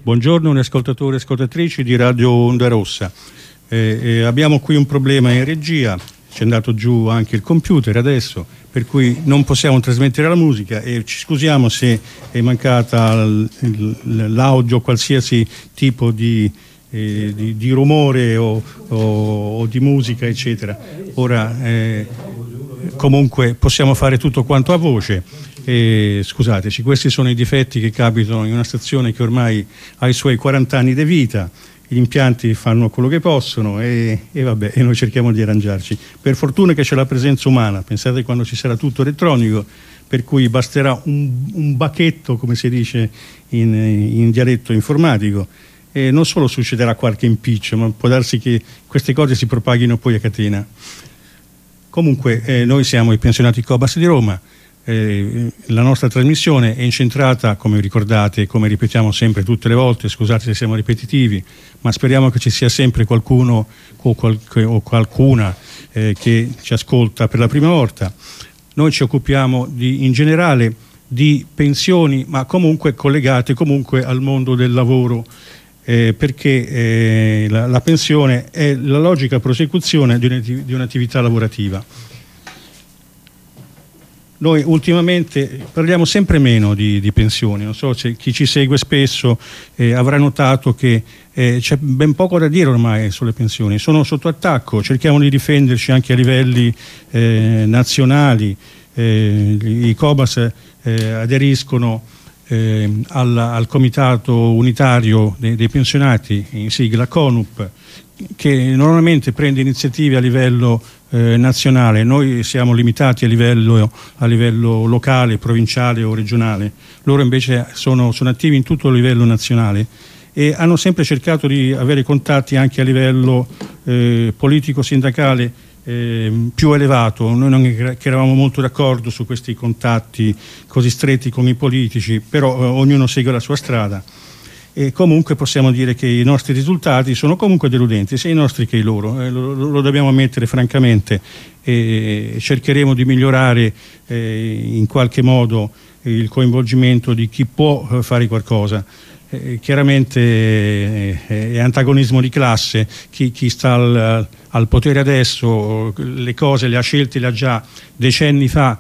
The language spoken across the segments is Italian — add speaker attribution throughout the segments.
Speaker 1: Buongiorno ascoltatori e ascoltatrici di Radio Onda Rossa. Abbiamo qui un problema in regia, ci è andato giù anche il computer adesso, per cui non possiamo trasmettere la musica e ci scusiamo se è mancata l'audio, qualsiasi tipo di rumore o di musica eccetera. Ora comunque possiamo fare tutto quanto a voce. Scusateci, questi sono i difetti che capitano in una stazione che ormai ha i suoi 40 anni di vita. Gli impianti fanno quello che possono e noi cerchiamo di arrangiarci. Per fortuna che c'è la presenza umana, pensate quando ci sarà tutto elettronico, per cui basterà un bacchetto, come si dice in dialetto informatico, e non solo succederà qualche impiccio, ma può darsi che queste cose si propaghino poi a catena. Comunque noi siamo i pensionati Cobas di Roma. La nostra trasmissione è incentrata, come ricordate, come ripetiamo sempre tutte le volte, scusate se siamo ripetitivi, ma speriamo che ci sia sempre qualcuno o qualcuna che ci ascolta per la prima volta. Noi ci occupiamo in generale di pensioni, ma comunque collegate comunque al mondo del lavoro, perché la pensione è la logica prosecuzione di un'attività lavorativa. Noi ultimamente parliamo sempre meno di pensioni, non so se chi ci segue spesso avrà notato che c'è ben poco da dire ormai sulle pensioni, sono sotto attacco, cerchiamo di difenderci anche a livelli nazionali, i Cobas aderiscono al Comitato Unitario dei Pensionati, in sigla CONUP, che normalmente prende iniziative a livello nazionale. Noi siamo limitati a livello locale, provinciale o regionale. Loro invece sono attivi in tutto il livello nazionale e hanno sempre cercato di avere contatti anche a livello politico-sindacale più elevato. Noi non che eravamo molto d'accordo su questi contatti così stretti come i politici, però ognuno segue la sua strada. E comunque possiamo dire che i nostri risultati sono comunque deludenti, sia i nostri che i loro, lo dobbiamo ammettere francamente, e cercheremo di migliorare in qualche modo il coinvolgimento di chi può fare qualcosa. Chiaramente è antagonismo di classe, chi sta al potere adesso le cose le ha scelte, le ha già decenni fa,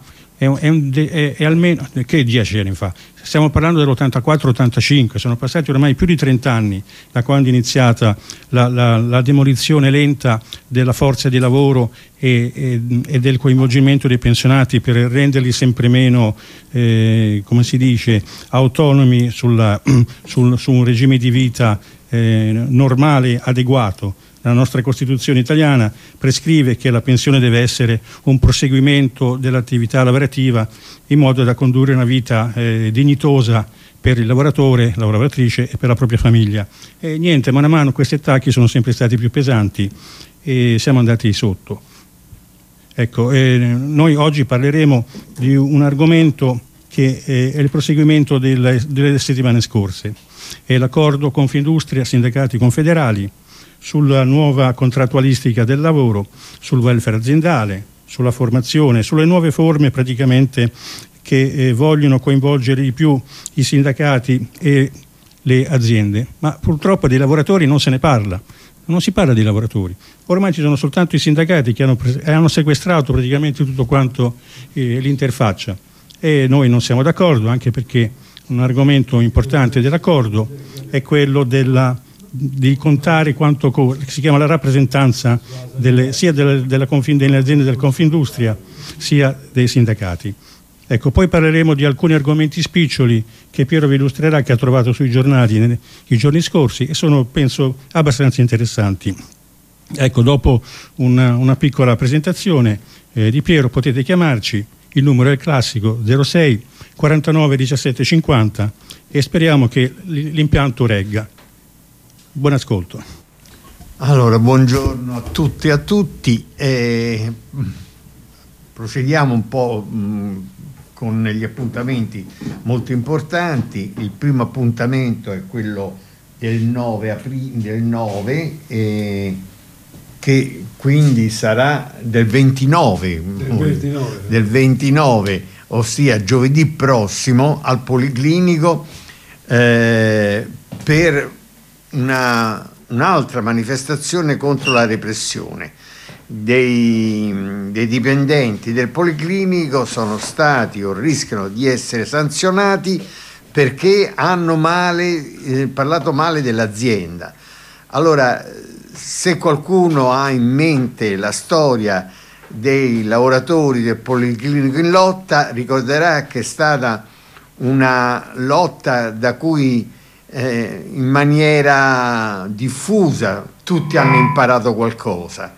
Speaker 1: è almeno che 10 anni fa. Stiamo parlando dell'84-85, sono passati ormai più di 30 anni da quando è iniziata la demolizione lenta della forza di lavoro e del coinvolgimento dei pensionati per renderli sempre meno, come si dice, autonomi su un regime di vita normale, adeguato. La nostra Costituzione italiana prescrive che la pensione deve essere un proseguimento dell'attività lavorativa in modo da condurre una vita dignitosa per il lavoratore, la lavoratrice e per la propria famiglia. E niente, mano a mano questi attacchi sono sempre stati più pesanti e siamo andati sotto. Ecco, noi oggi parleremo di un argomento che è il proseguimento delle settimane scorse. È l'accordo Confindustria, sindacati confederali, sulla nuova contrattualistica del lavoro, sul welfare aziendale, sulla formazione, sulle nuove forme praticamente che vogliono coinvolgere di più i sindacati e le aziende. Ma purtroppo dei lavoratori non se ne parla, non si parla dei lavoratori. Ormai ci sono soltanto i sindacati che hanno sequestrato praticamente tutto quanto l'interfaccia e noi non siamo d'accordo, anche perché un argomento importante dell'accordo è quello di contare quanto si chiama la rappresentanza sia delle aziende del Confindustria sia dei sindacati. Ecco, poi parleremo di alcuni argomenti spiccioli che Piero vi illustrerà, che ha trovato sui giornali i giorni scorsi e sono, penso, abbastanza interessanti. Ecco, dopo una piccola presentazione di Piero potete chiamarci, il numero è il classico 06 49 17 50 e speriamo che l'impianto regga. Buon ascolto.
Speaker 2: Allora, buongiorno a tutti e a tutti. Procediamo un po' con gli appuntamenti molto importanti. Il primo appuntamento è quello del 9 aprile, che quindi sarà del 29, ossia giovedì prossimo al Policlinico, per un'altra manifestazione contro la repressione. Dei dipendenti del Policlinico sono stati o rischiano di essere sanzionati perché hanno parlato male dell'azienda. Allora, se qualcuno ha in mente la storia dei lavoratori del Policlinico in lotta, ricorderà che è stata una lotta da cui in maniera diffusa tutti hanno imparato qualcosa,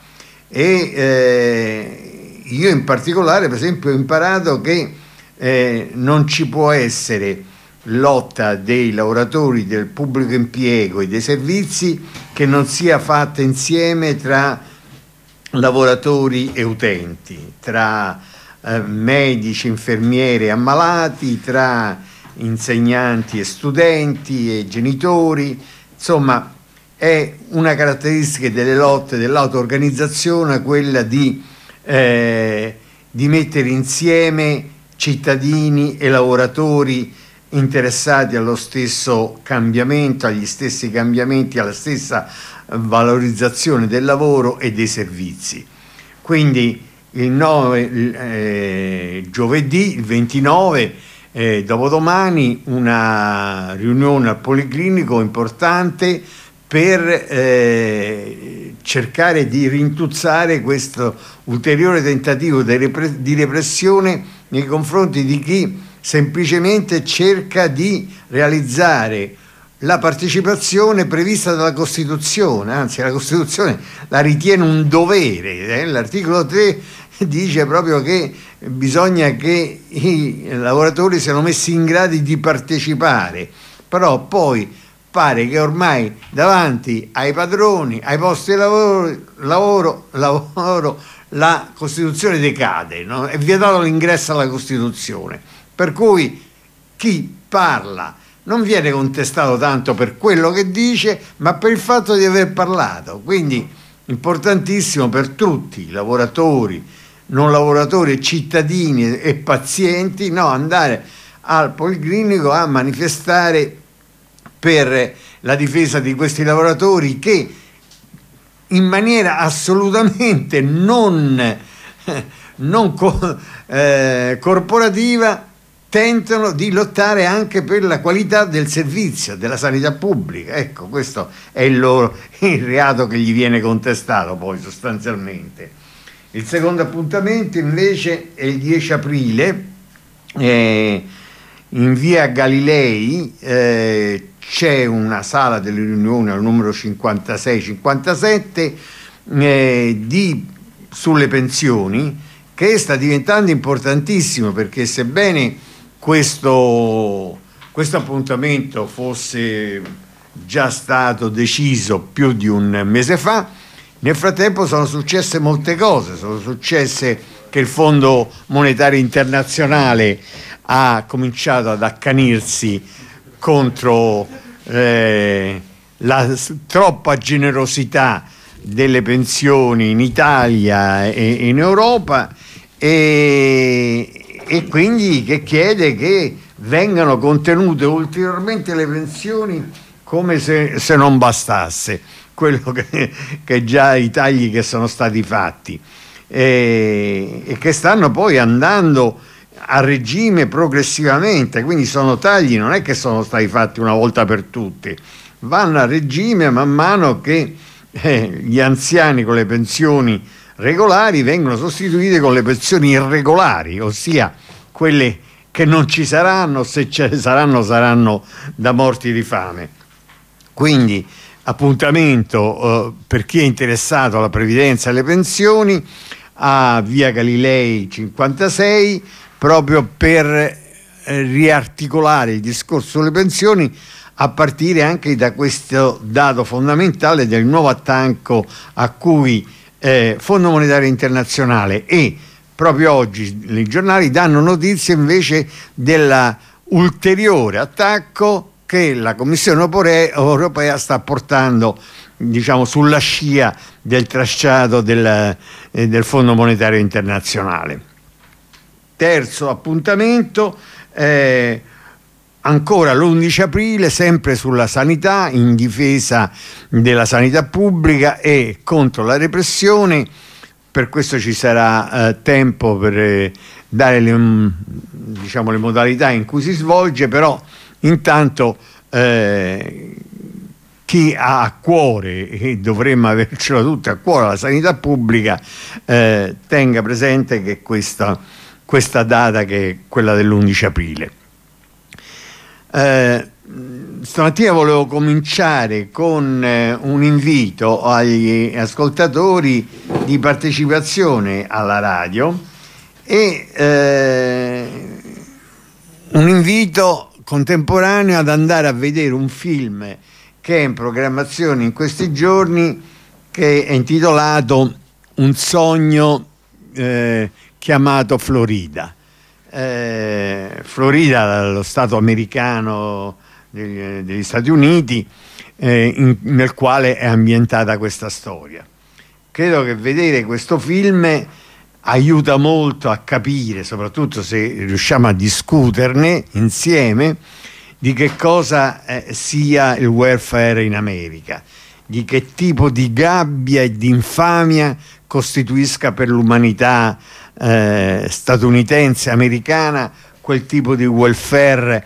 Speaker 2: e io in particolare, per esempio, ho imparato che non ci può essere lotta dei lavoratori del pubblico impiego e dei servizi che non sia fatta insieme tra lavoratori e utenti, tra medici, infermieri e ammalati, tra insegnanti e studenti e genitori. Insomma, è una caratteristica delle lotte dell'auto-organizzazione quella di mettere insieme cittadini e lavoratori interessati allo stesso cambiamento, agli stessi cambiamenti, alla stessa valorizzazione del lavoro e dei servizi. Quindi giovedì, il 29, dopodomani, una riunione al Policlinico importante per cercare di rintuzzare questo ulteriore tentativo di repressione nei confronti di chi semplicemente cerca di realizzare la partecipazione prevista dalla Costituzione, anzi la Costituzione la ritiene un dovere. L'articolo 3 dice proprio che bisogna che i lavoratori siano messi in grado di partecipare, però poi pare che ormai davanti ai padroni, ai posti di lavoro la Costituzione decade, no? È vietato l'ingresso alla Costituzione, per cui chi parla non viene contestato tanto per quello che dice, ma per il fatto di aver parlato. Quindi importantissimo per tutti, lavoratori, non lavoratori, cittadini e pazienti, andare al Policlinico a manifestare per la difesa di questi lavoratori che in maniera assolutamente non corporativa tentano di lottare anche per la qualità del servizio, della sanità pubblica. Ecco, questo è il reato che gli viene contestato poi sostanzialmente. Il secondo appuntamento invece è il 10 aprile, in via Galilei c'è una sala delle riunioni al numero 56-57 sulle pensioni, che sta diventando importantissimo, perché sebbene questo appuntamento fosse già stato deciso più di un mese fa, nel frattempo sono successe molte cose. Sono successe che il Fondo Monetario Internazionale ha cominciato ad accanirsi contro la troppa generosità delle pensioni in Italia e in Europa, e quindi che chiede che vengano contenute ulteriormente le pensioni, come se non bastasse quello che già i tagli che sono stati fatti, e che stanno poi andando a regime progressivamente. Quindi sono tagli, non è che sono stati fatti una volta per tutte, vanno a regime man mano che gli anziani con le pensioni regolari vengono sostituite con le pensioni irregolari, ossia quelle che non ci saranno, se ce ne saranno da morti di fame. Quindi appuntamento per chi è interessato alla previdenza e alle pensioni a via Galilei 56, proprio per riarticolare il discorso sulle pensioni, a partire anche da questo dato fondamentale del nuovo attacco a cui Fondo Monetario Internazionale e proprio oggi i giornali danno notizie invece dell'ulteriore attacco che la Commissione europea sta portando, diciamo, sulla scia del tracciato del Fondo Monetario Internazionale. Terzo appuntamento, ancora l'11 aprile, sempre sulla sanità, in difesa della sanità pubblica e contro la repressione. Per questo ci sarà tempo per dare le modalità in cui si svolge, però intanto chi ha a cuore, e dovremmo avercelo tutti a cuore, la sanità pubblica, tenga presente che questa data, che è quella dell'11 aprile. Stamattina volevo cominciare con un invito agli ascoltatori di partecipazione alla radio e un invito contemporaneo ad andare a vedere un film che è in programmazione in questi giorni, che è intitolato Un sogno chiamato Florida. Florida, lo stato americano degli Stati Uniti, nel quale è ambientata questa storia. Credo che vedere questo film aiuta molto a capire, soprattutto se riusciamo a discuterne insieme, di che cosa sia il welfare in America, di che tipo di gabbia e di infamia costituisca per l'umanità statunitense, americana, quel tipo di welfare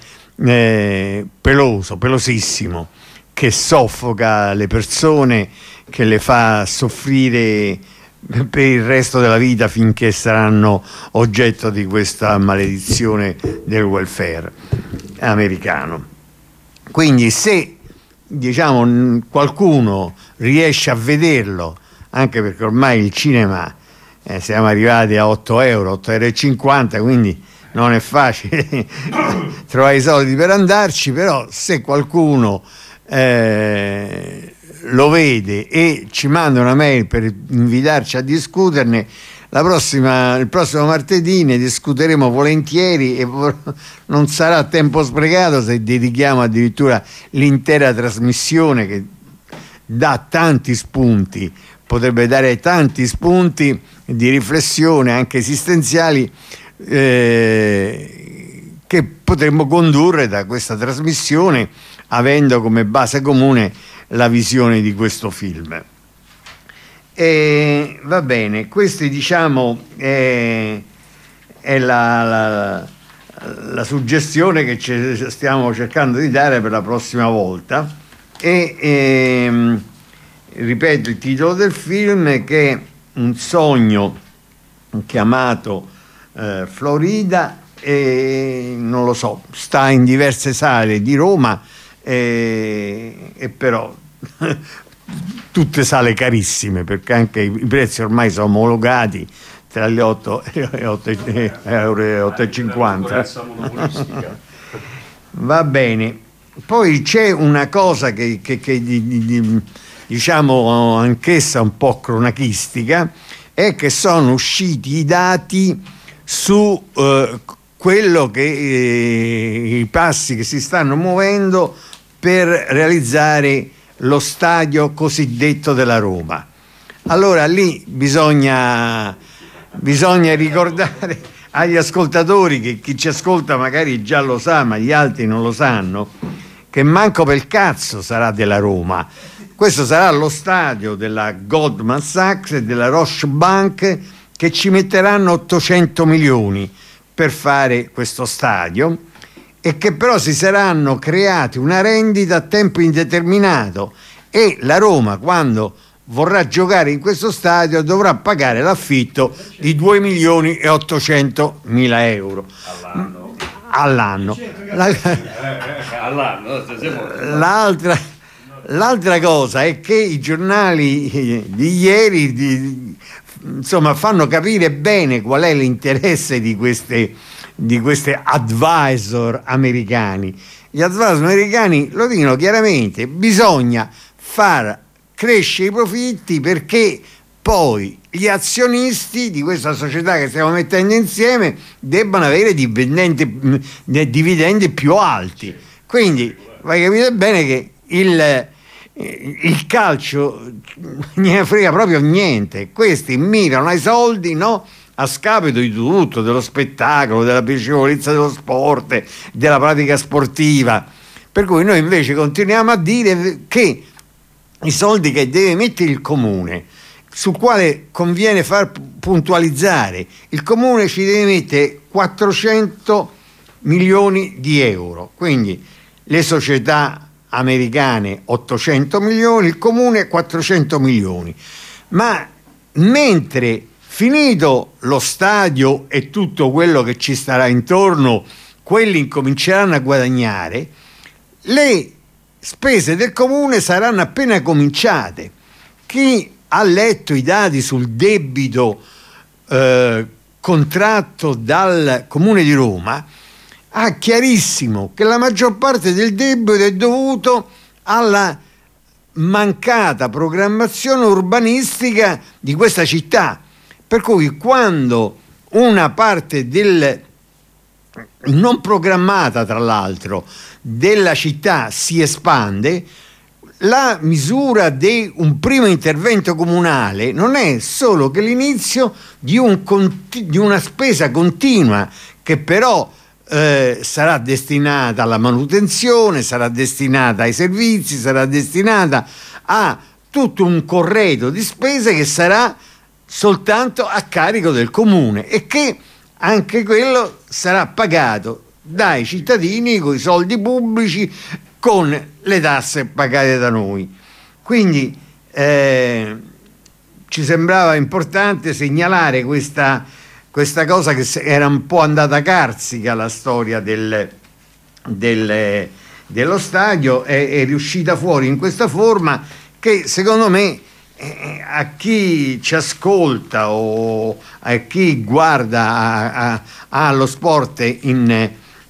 Speaker 2: pelosissimo, che soffoca le persone, che le fa soffrire per il resto della vita finché saranno oggetto di questa maledizione del welfare americano. Quindi se qualcuno riesce a vederlo, anche perché ormai il cinema siamo arrivati a 8 euro, 8,50 euro, quindi non è facile trovare i soldi per andarci, però se qualcuno lo vede e ci manda una mail per invitarci a discuterne, il prossimo martedì ne discuteremo volentieri e non sarà tempo sprecato se dedichiamo addirittura l'intera trasmissione, che dà tanti spunti, potrebbe dare tanti spunti di riflessione anche esistenziali che potremmo condurre da questa trasmissione, avendo come base comune la visione di questo film. E va bene, questi è la suggestione che stiamo cercando di dare per la prossima volta e ripeto il titolo del film, che è Un sogno chiamato Florida, e non lo so, sta in diverse sale di Roma e però tutte sale carissime, perché anche i prezzi ormai sono omologati tra gli 8 e 8,50 euro. Va bene. Poi c'è una cosa che diciamo anch'essa un po' cronachistica, è che sono usciti i dati su quello che i passi che si stanno muovendo per realizzare lo stadio cosiddetto della Roma. Allora lì bisogna ricordare agli ascoltatori, che chi ci ascolta magari già lo sa ma gli altri non lo sanno, che manco per il cazzo sarà della Roma. Questo sarà lo stadio della Goldman Sachs e della Roche Bank, che ci metteranno 800 milioni per fare questo stadio, e che però si saranno creati una rendita a tempo indeterminato, e la Roma, quando vorrà giocare in questo stadio, dovrà pagare l'affitto di 2.800.000 euro all'anno. L'altra cosa è che i giornali di ieri fanno capire bene qual è l'interesse di queste advisor americani. Gli advisor americani lo dicono chiaramente: bisogna far crescere i profitti, perché poi gli azionisti di questa società che stiamo mettendo insieme debbano avere dividendi più alti. Quindi voi capite bene che il calcio ne frega proprio niente. Questi mirano ai soldi, no? a scapito di tutto, dello spettacolo, della piacevolezza dello sport, della pratica sportiva. Per cui noi invece continuiamo a dire che i soldi che deve mettere il comune, sul quale conviene far puntualizzare, il comune ci deve mettere 400 milioni di euro, quindi le società americane 800 milioni, il comune 400 milioni, ma mentre finito lo stadio e tutto quello che ci starà intorno, quelli incominceranno a guadagnare, le spese del comune saranno appena cominciate. Chi ha letto i dati sul debito contratto dal Comune di Roma ha chiarissimo che la maggior parte del debito è dovuto alla mancata programmazione urbanistica di questa città, per cui quando una parte non programmata, tra l'altro, della città si espande, la misura di un primo intervento comunale non è solo che l'inizio di una spesa continua che però sarà destinata alla manutenzione, sarà destinata ai servizi, sarà destinata a tutto un corredo di spese che sarà soltanto a carico del comune e che anche quello sarà pagato dai cittadini con i soldi pubblici, con le tasse pagate da noi. Quindi ci sembrava importante segnalare questa cosa, che era un po' andata carsica la storia dello stadio, è riuscita fuori in questa forma che secondo me a chi ci ascolta o a chi guarda allo sport in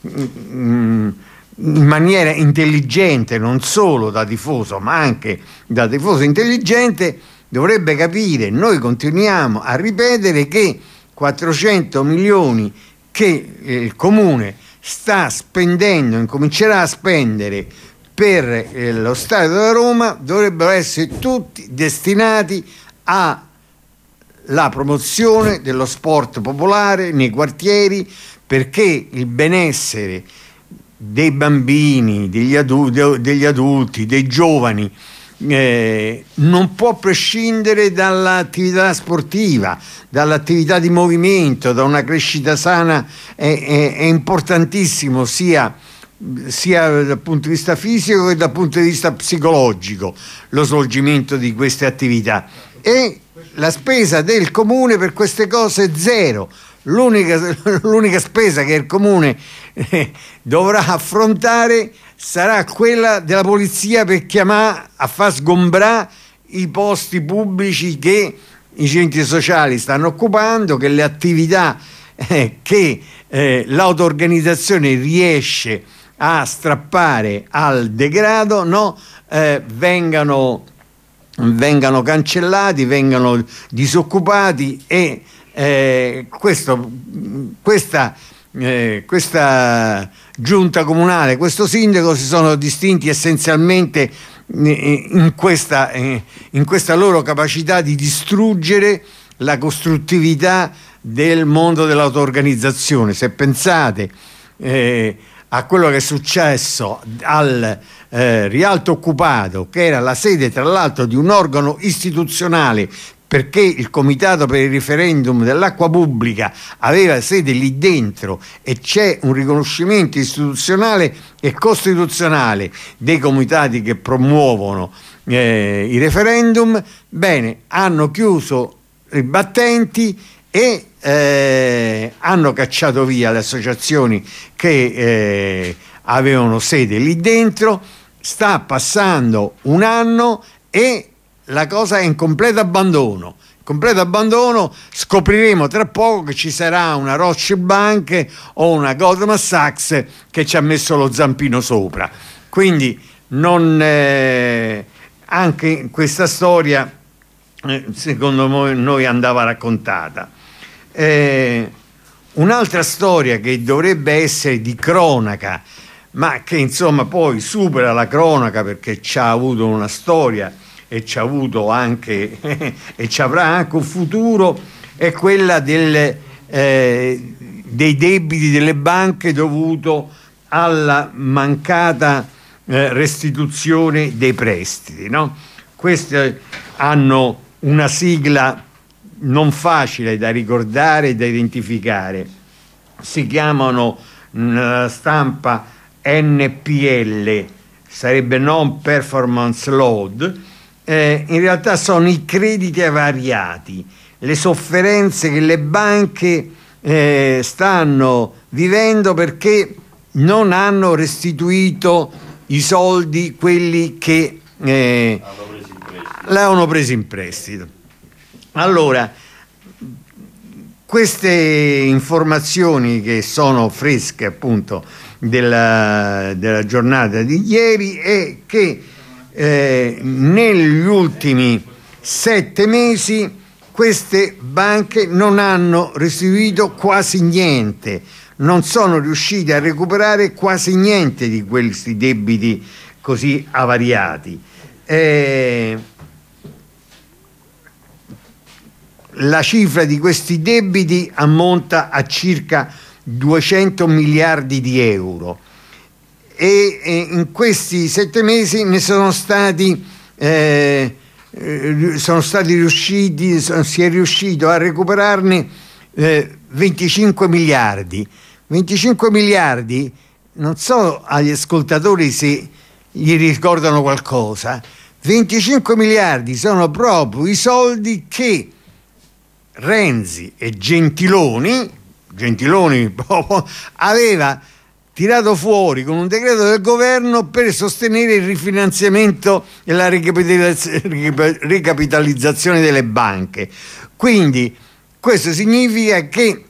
Speaker 2: maniera intelligente, non solo da tifoso ma anche da tifoso intelligente, dovrebbe capire. Noi continuiamo a ripetere che 400 milioni che il comune sta spendendo, incomincerà a spendere per lo stadio della Roma, dovrebbero essere tutti destinati alla promozione dello sport popolare nei quartieri, perché il benessere dei bambini, degli adulti, dei giovani non può prescindere dall'attività sportiva, dall'attività di movimento, da una crescita sana. È importantissimo sia dal punto di vista fisico che dal punto di vista psicologico lo svolgimento di queste attività, e la spesa del comune per queste cose è zero. L'unica spesa che il comune dovrà affrontare sarà quella della polizia per chiamare a far sgombrare i posti pubblici che i centri sociali stanno occupando, che le attività che l'auto-organizzazione riesce a strappare al degrado, no? Vengano cancellati, vengano disoccupati, e questa giunta comunale, questo sindaco si sono distinti essenzialmente in questa loro capacità di distruggere la costruttività del mondo dell'auto-organizzazione. Se pensate a quello che è successo al Rialto Occupato, che era la sede tra l'altro di un organo istituzionale, perché il Comitato per il Referendum dell'Acqua Pubblica aveva sede lì dentro, e c'è un riconoscimento istituzionale e costituzionale dei comitati che promuovono i referendum. Bene, hanno chiuso i battenti e hanno cacciato via le associazioni che avevano sede lì dentro. Sta passando un anno e la cosa è in completo abbandono. Scopriremo tra poco che ci sarà una Rothschild Bank o una Goldman Sachs che ci ha messo lo zampino sopra. Quindi anche questa storia secondo noi andava raccontata. Un'altra storia che dovrebbe essere di cronaca, ma che insomma poi supera la cronaca, perché ci ha avuto una storia e ci ha avuto anche e ci avrà anche un futuro, è quella dei debiti delle banche dovuto alla mancata restituzione dei prestiti, no? Queste hanno una sigla non facile da ricordare e da identificare, si chiamano nella stampa NPL, sarebbe non performance load, in realtà sono i crediti avariati, le sofferenze che le banche stanno vivendo perché non hanno restituito i soldi, quelli che l'hanno presi in prestito. Allora, queste informazioni che sono fresche appunto della giornata di ieri è che negli ultimi 7 mesi queste banche non hanno restituito quasi niente, non sono riusciti a recuperare quasi niente di questi debiti così avariati. La cifra di questi debiti ammonta a circa 200 miliardi di euro e in questi 7 mesi ne si è riuscito a recuperarne 25 miliardi. 25 miliardi, non so agli ascoltatori se gli ricordano qualcosa, 25 miliardi sono proprio i soldi che Renzi e Gentiloni aveva tirato fuori con un decreto del governo per sostenere il rifinanziamento e la ricapitalizzazione delle banche. Quindi questo significa che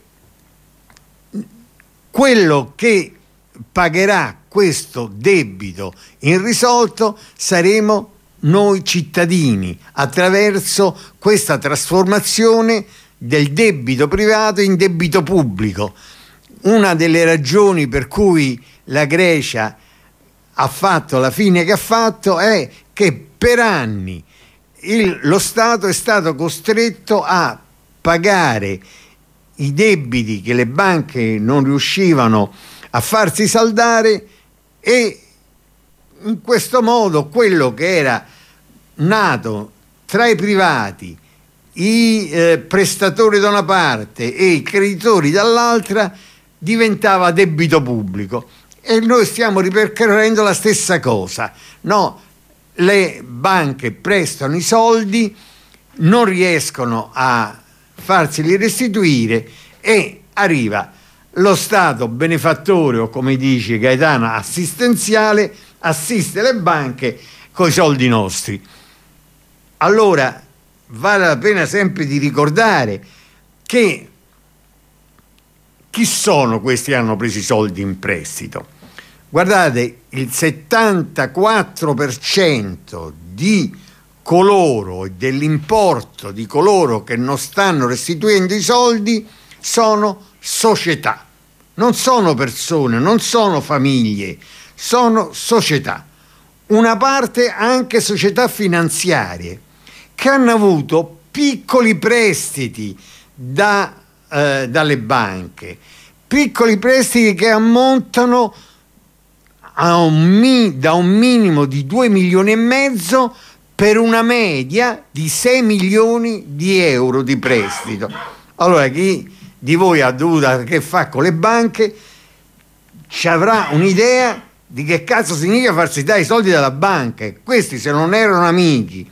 Speaker 2: quello che pagherà questo debito irrisolto saremo noi cittadini attraverso questa trasformazione del debito privato in debito pubblico. Una delle ragioni per cui la Grecia ha fatto la fine che ha fatto è che per anni lo Stato è stato costretto a pagare i debiti che le banche non riuscivano a farsi saldare e in questo modo quello che era nato tra i privati, i prestatori da una parte e i creditori dall'altra diventava debito pubblico e noi stiamo ripercorrendo la stessa cosa, no? Le banche prestano i soldi, non riescono a farseli restituire e arriva lo Stato benefattore o, come dice Gaetano, assistenziale, assiste le banche coi soldi nostri. Allora vale la pena sempre di ricordare che chi sono questi che hanno preso i soldi in prestito? Guardate, il 74% di coloro e dell'importo di coloro che non stanno restituendo i soldi sono società, non sono persone, non sono famiglie, sono società. Una parte anche società finanziarie che hanno avuto piccoli prestiti dalle banche, piccoli prestiti che ammontano da un minimo di 2 milioni e mezzo per una media di 6 milioni di euro di prestito. Allora chi di voi ha dovuto a che fare con le banche ci avrà un'idea di che cazzo significa farsi dare i soldi dalla banca. E questi, se non erano amici,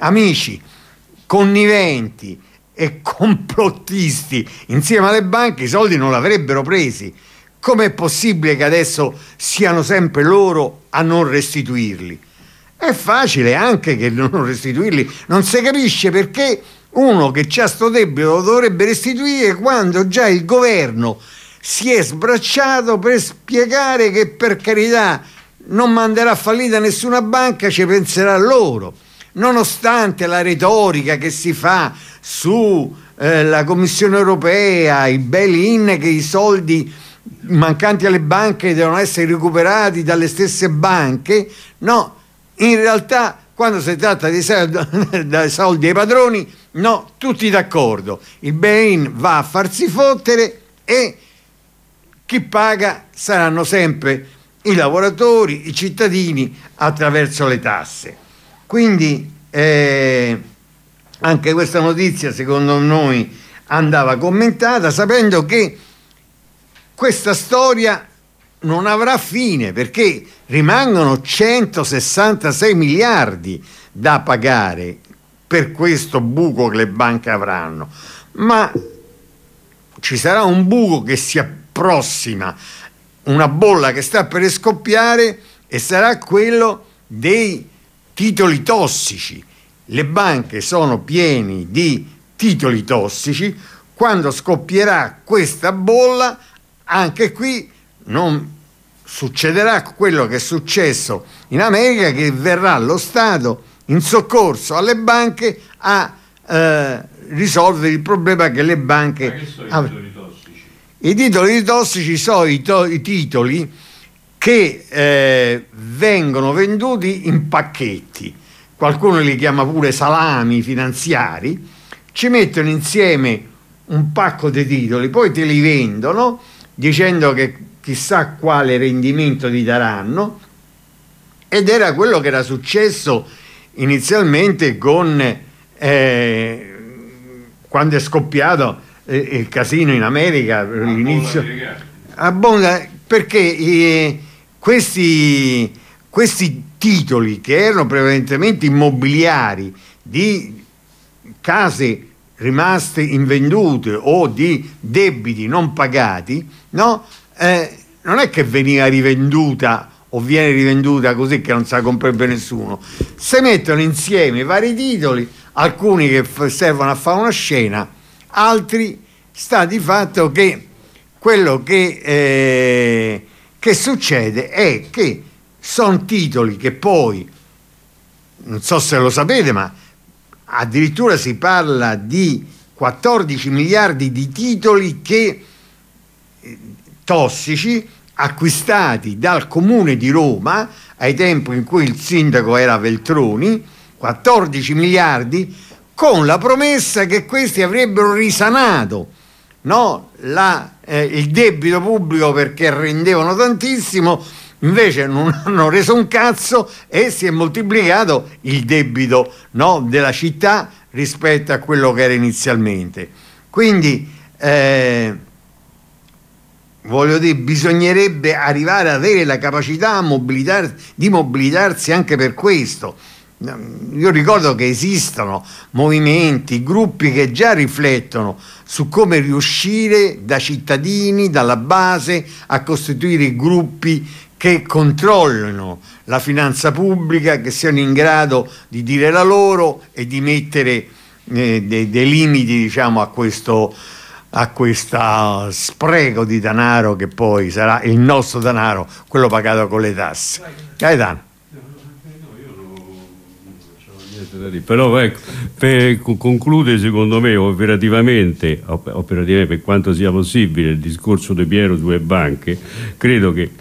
Speaker 2: conniventi e complottisti insieme alle banche, i soldi non l'avrebbero presi. Com'è possibile che adesso siano sempre loro a non restituirli? È facile anche che non restituirli, non si capisce perché uno che c'ha sto debito lo dovrebbe restituire quando già il governo si è sbracciato per spiegare che, per carità, non manderà fallita nessuna banca, ci penserà loro. Nonostante la retorica che si fa su la Commissione europea, i bail-in, che i soldi mancanti alle banche devono essere recuperati dalle stesse banche, no, in realtà quando si tratta di soldi ai padroni, no, tutti d'accordo, il bail-in va a farsi fottere e chi paga saranno sempre i lavoratori, i cittadini attraverso le tasse. Quindi anche questa notizia secondo noi andava commentata, sapendo che questa storia non avrà fine, perché rimangono 166 miliardi da pagare per questo buco che le banche avranno, ma ci sarà un buco che si approssima, una bolla che sta per scoppiare, e sarà quello dei titoli tossici. Le banche sono piene di titoli tossici. Quando scoppierà questa bolla, anche qui non succederà quello che è successo in America, che verrà lo Stato in soccorso alle banche a risolvere il problema che le banche... Ma che sono i titoli tossici? I titoli tossici sono i titoli che vengono venduti in pacchetti, qualcuno li chiama pure salami finanziari, ci mettono insieme un pacco di titoli, poi te li vendono dicendo che chissà quale rendimento ti daranno, ed era quello che era successo inizialmente con quando è scoppiato il casino in America, l'inizio perché questi titoli, che erano prevalentemente immobiliari, di case rimaste invendute o di debiti non pagati, no? Non è che veniva rivenduta o viene rivenduta così che non sa comprerebbe nessuno. Si mettono insieme i vari titoli, alcuni che servono a fare una scena, altri sta di fatto che quello che succede è che sono titoli che poi, non so se lo sapete, ma addirittura si parla di 14 miliardi di titoli tossici acquistati dal Comune di Roma ai tempi in cui il sindaco era Veltroni, 14 miliardi, con la promessa che questi avrebbero risanato, no, il debito pubblico, perché rendevano tantissimo. Invece non hanno reso un cazzo e si è moltiplicato il debito, no, della città rispetto a quello che era inizialmente. Quindi voglio dire, bisognerebbe arrivare ad avere la capacità di mobilitarsi anche per questo. Io ricordo che esistono movimenti, gruppi che già riflettono su come riuscire da cittadini, dalla base, a costituire gruppi che controllino la finanza pubblica, che siano in grado di dire la loro e di mettere dei limiti, diciamo, a questo spreco di denaro, che poi sarà il nostro denaro, quello pagato con le tasse. Gaetano.
Speaker 3: Però ecco, per concludere, secondo me, operativamente per quanto sia possibile, il discorso di Piero sulle banche, credo che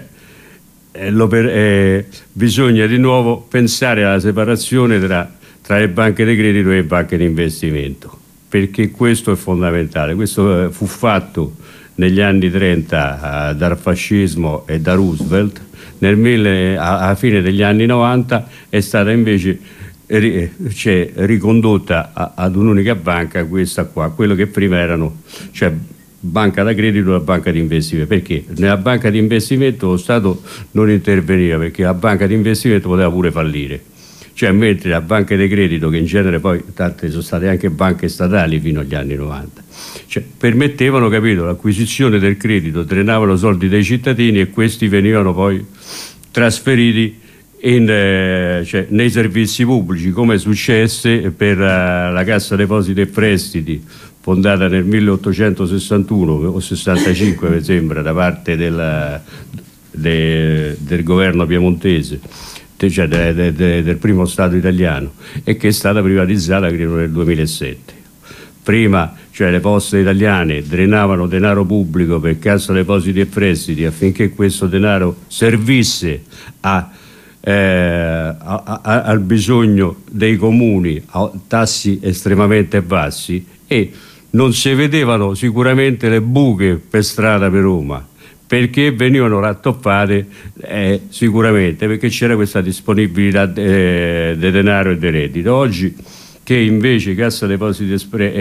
Speaker 3: bisogna di nuovo pensare alla separazione tra le banche di credito e le banche di investimento, perché questo è fondamentale. Questo fu fatto negli anni 30 dal fascismo e da Roosevelt. Alla fine degli anni 90 è stata invece ricondotta ad un'unica banca, questa qua, quello che prima erano, banca da credito e la banca di investimento. Perché nella banca di investimento lo Stato non interveniva, perché la banca di investimento poteva pure fallire, mentre la banca di credito, che in genere poi tante sono state anche banche statali fino agli anni 90, permettevano, capito, l'acquisizione del credito, drenavano soldi dai cittadini e questi venivano poi trasferiti nei servizi pubblici, come successe per la Cassa Depositi e Prestiti, fondata nel 1861 o 65 mi sembra, da parte del governo piemontese, del primo Stato italiano, e che è stata privatizzata credo nel 2007. Prima le poste italiane drenavano denaro pubblico per Cassa Depositi e Prestiti affinché questo denaro servisse a al bisogno dei comuni a tassi estremamente bassi, e non si vedevano sicuramente le buche per strada per Roma, perché venivano rattoppate sicuramente perché c'era questa disponibilità di denaro e di reddito. Oggi, che invece Cassa Depositi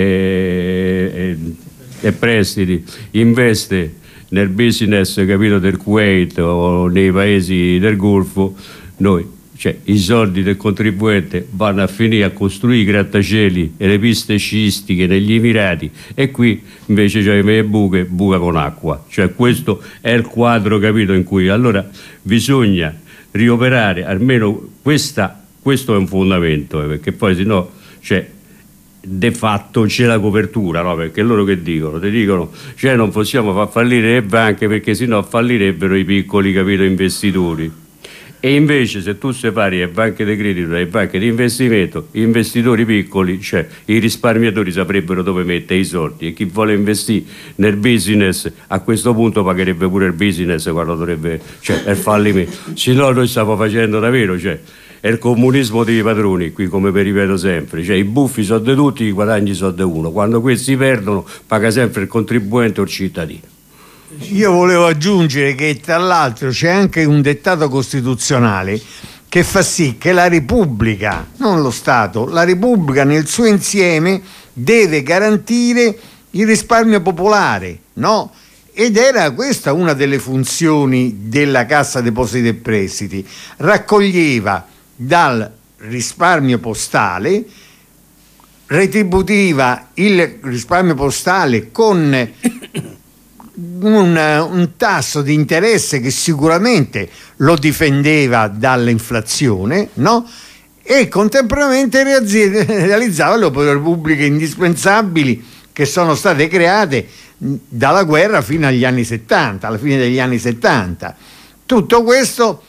Speaker 3: e Prestiti investe nel business, capito, del Kuwait o nei paesi del Golfo, i soldi del contribuente vanno a finire a costruire i grattacieli e le piste sciistiche negli Emirati, e qui invece c'è le buche con acqua. Cioè, questo è il quadro, capito, in cui allora bisogna rioperare almeno questo è un fondamento, perché poi sennò de fatto c'è la copertura, no? Perché loro che dicono? Ti dicono non possiamo far fallire le banche perché sennò fallirebbero i piccoli, capito, investitori. E invece se tu separi le banche di credito dalle banche di investimento, gli investitori piccoli, i risparmiatori saprebbero dove mettere i soldi, e chi vuole investire nel business a questo punto pagherebbe pure il business quando dovrebbe, è fallimento. Se no noi stiamo facendo davvero, è il comunismo dei padroni qui, come vi ripeto sempre, i buffi sono di tutti, i guadagni sono di uno, quando questi perdono paga sempre il contribuente o il cittadino.
Speaker 2: Io volevo aggiungere che tra l'altro c'è anche un dettato costituzionale che fa sì che la Repubblica, non lo Stato, la Repubblica nel suo insieme deve garantire il risparmio popolare, no? Ed era questa una delle funzioni della Cassa Depositi e Prestiti, raccoglieva dal risparmio postale, retributiva il risparmio postale con un tasso di interesse che sicuramente lo difendeva dall'inflazione, no? E contemporaneamente realizzava le opere pubbliche indispensabili che sono state create dalla guerra fino agli anni 70, alla fine degli anni 70. Tutto questo,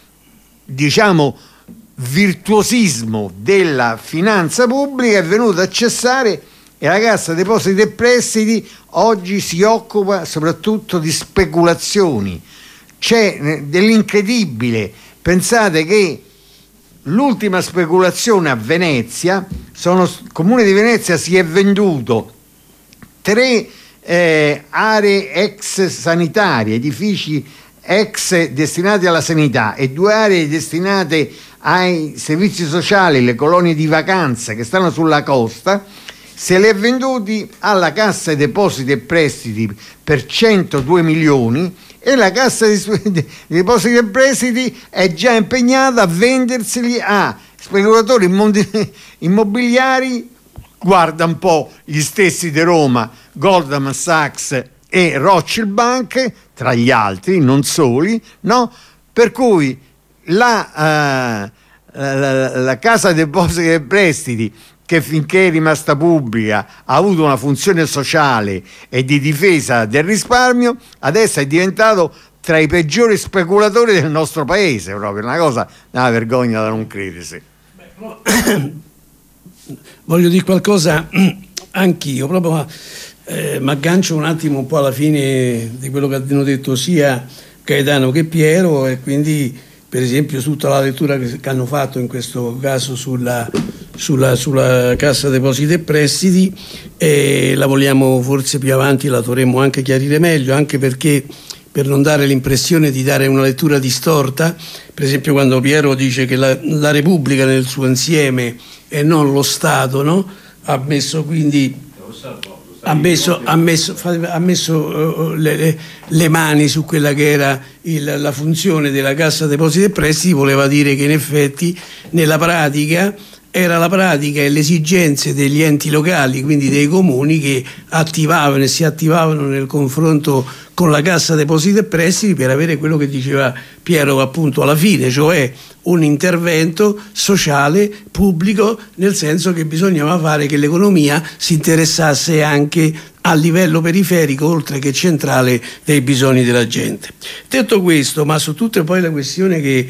Speaker 2: virtuosismo della finanza pubblica è venuto a cessare, e la Cassa Depositi e Prestiti oggi si occupa soprattutto di speculazioni. C'è dell'incredibile. Pensate che l'ultima speculazione a Venezia, il Comune di Venezia si è venduto 3 aree ex sanitarie, edifici ex destinati alla sanità, e 2 aree destinate ai servizi sociali, le colonie di vacanza che stanno sulla costa. Se li è venduti alla Cassa Depositi e Prestiti per 102 milioni, e la Cassa Depositi e Prestiti è già impegnata a venderseli a speculatori immobiliari, guarda un po', gli stessi di Roma, Goldman Sachs e Rothschild Bank, tra gli altri, non soli, no? Per cui la Cassa Depositi e Prestiti, che finché è rimasta pubblica ha avuto una funzione sociale e di difesa del risparmio, adesso è diventato tra i peggiori speculatori del nostro paese, proprio una vergogna da non credersi.
Speaker 4: Voglio dire qualcosa anch'io, proprio mi aggancio un attimo un po' alla fine di quello che hanno detto sia Gaetano che Piero, e quindi per esempio tutta la lettura che hanno fatto in questo caso sulla Cassa Depositi e Prestiti, la vogliamo forse più avanti, la dovremmo anche chiarire meglio, anche perché, per non dare l'impressione di dare una lettura distorta, per esempio quando Piero dice che la Repubblica nel suo insieme e non lo Stato, no? Ha messo quindi ha messo le mani su quella che era la funzione della Cassa Depositi e Prestiti, voleva dire che in effetti nella pratica era la pratica e le esigenze degli enti locali, quindi dei comuni, che attivavano e si attivavano nel confronto con la Cassa Depositi e Prestiti per avere quello che diceva Piero appunto alla fine, cioè un intervento sociale pubblico, nel senso che bisognava fare che l'economia si interessasse anche a livello periferico oltre che centrale dei bisogni della gente. Detto questo, ma su tutte poi le questioni che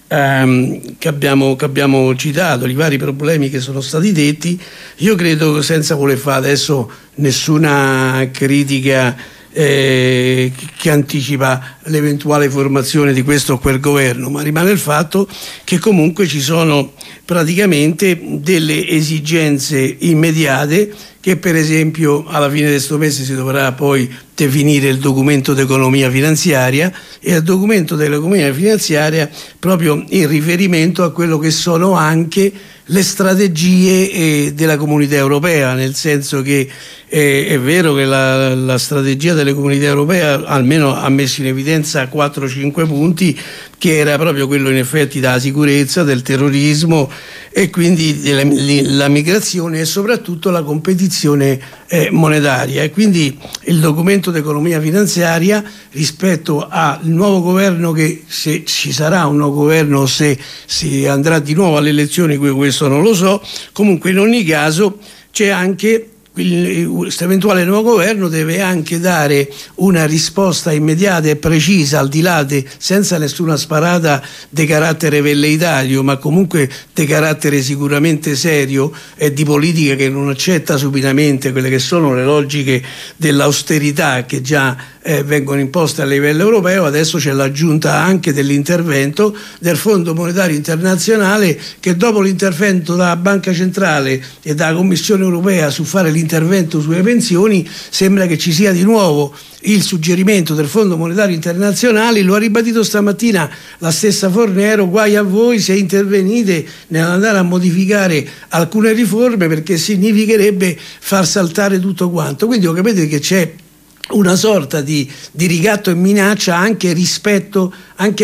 Speaker 4: abbiamo citato, i vari problemi che sono stati detti, io credo, senza voler fare adesso nessuna critica che anticipa l'eventuale formazione di questo o quel governo, ma rimane il fatto che comunque ci sono praticamente delle esigenze immediate, che per esempio alla fine di questo mese si dovrà poi definire il documento d'economia finanziaria, e al documento dell'economia finanziaria proprio in riferimento a quello che sono anche le strategie della Comunità Europea, nel senso che è vero che la strategia delle Comunità Europea almeno ha messo in evidenza 4-5 punti, che era proprio quello in effetti della sicurezza, del terrorismo e quindi la migrazione e soprattutto la competizione monetaria. E quindi il documento d'economia finanziaria, rispetto al nuovo governo, che se ci sarà un nuovo governo, se si andrà di nuovo alle elezioni, questo non lo so, comunque in ogni caso c'è anche questo eventuale nuovo governo deve anche dare una risposta immediata e precisa, al di là senza nessuna sparata di carattere velleitario, ma comunque di carattere sicuramente serio e di politica che non accetta subitamente quelle che sono le logiche dell'austerità che già vengono imposte a livello europeo. Adesso c'è l'aggiunta anche dell'intervento del Fondo Monetario Internazionale, che dopo l'intervento della Banca Centrale e dalla Commissione Europea su fare l'intervento sulle pensioni, sembra che ci sia di nuovo il suggerimento del Fondo Monetario Internazionale. Lo ha ribadito stamattina la stessa Fornero: guai a voi se intervenite nell'andare a modificare alcune riforme, perché significherebbe far saltare tutto quanto. Quindi capite che c'è una sorta di ricatto e minaccia anche rispetto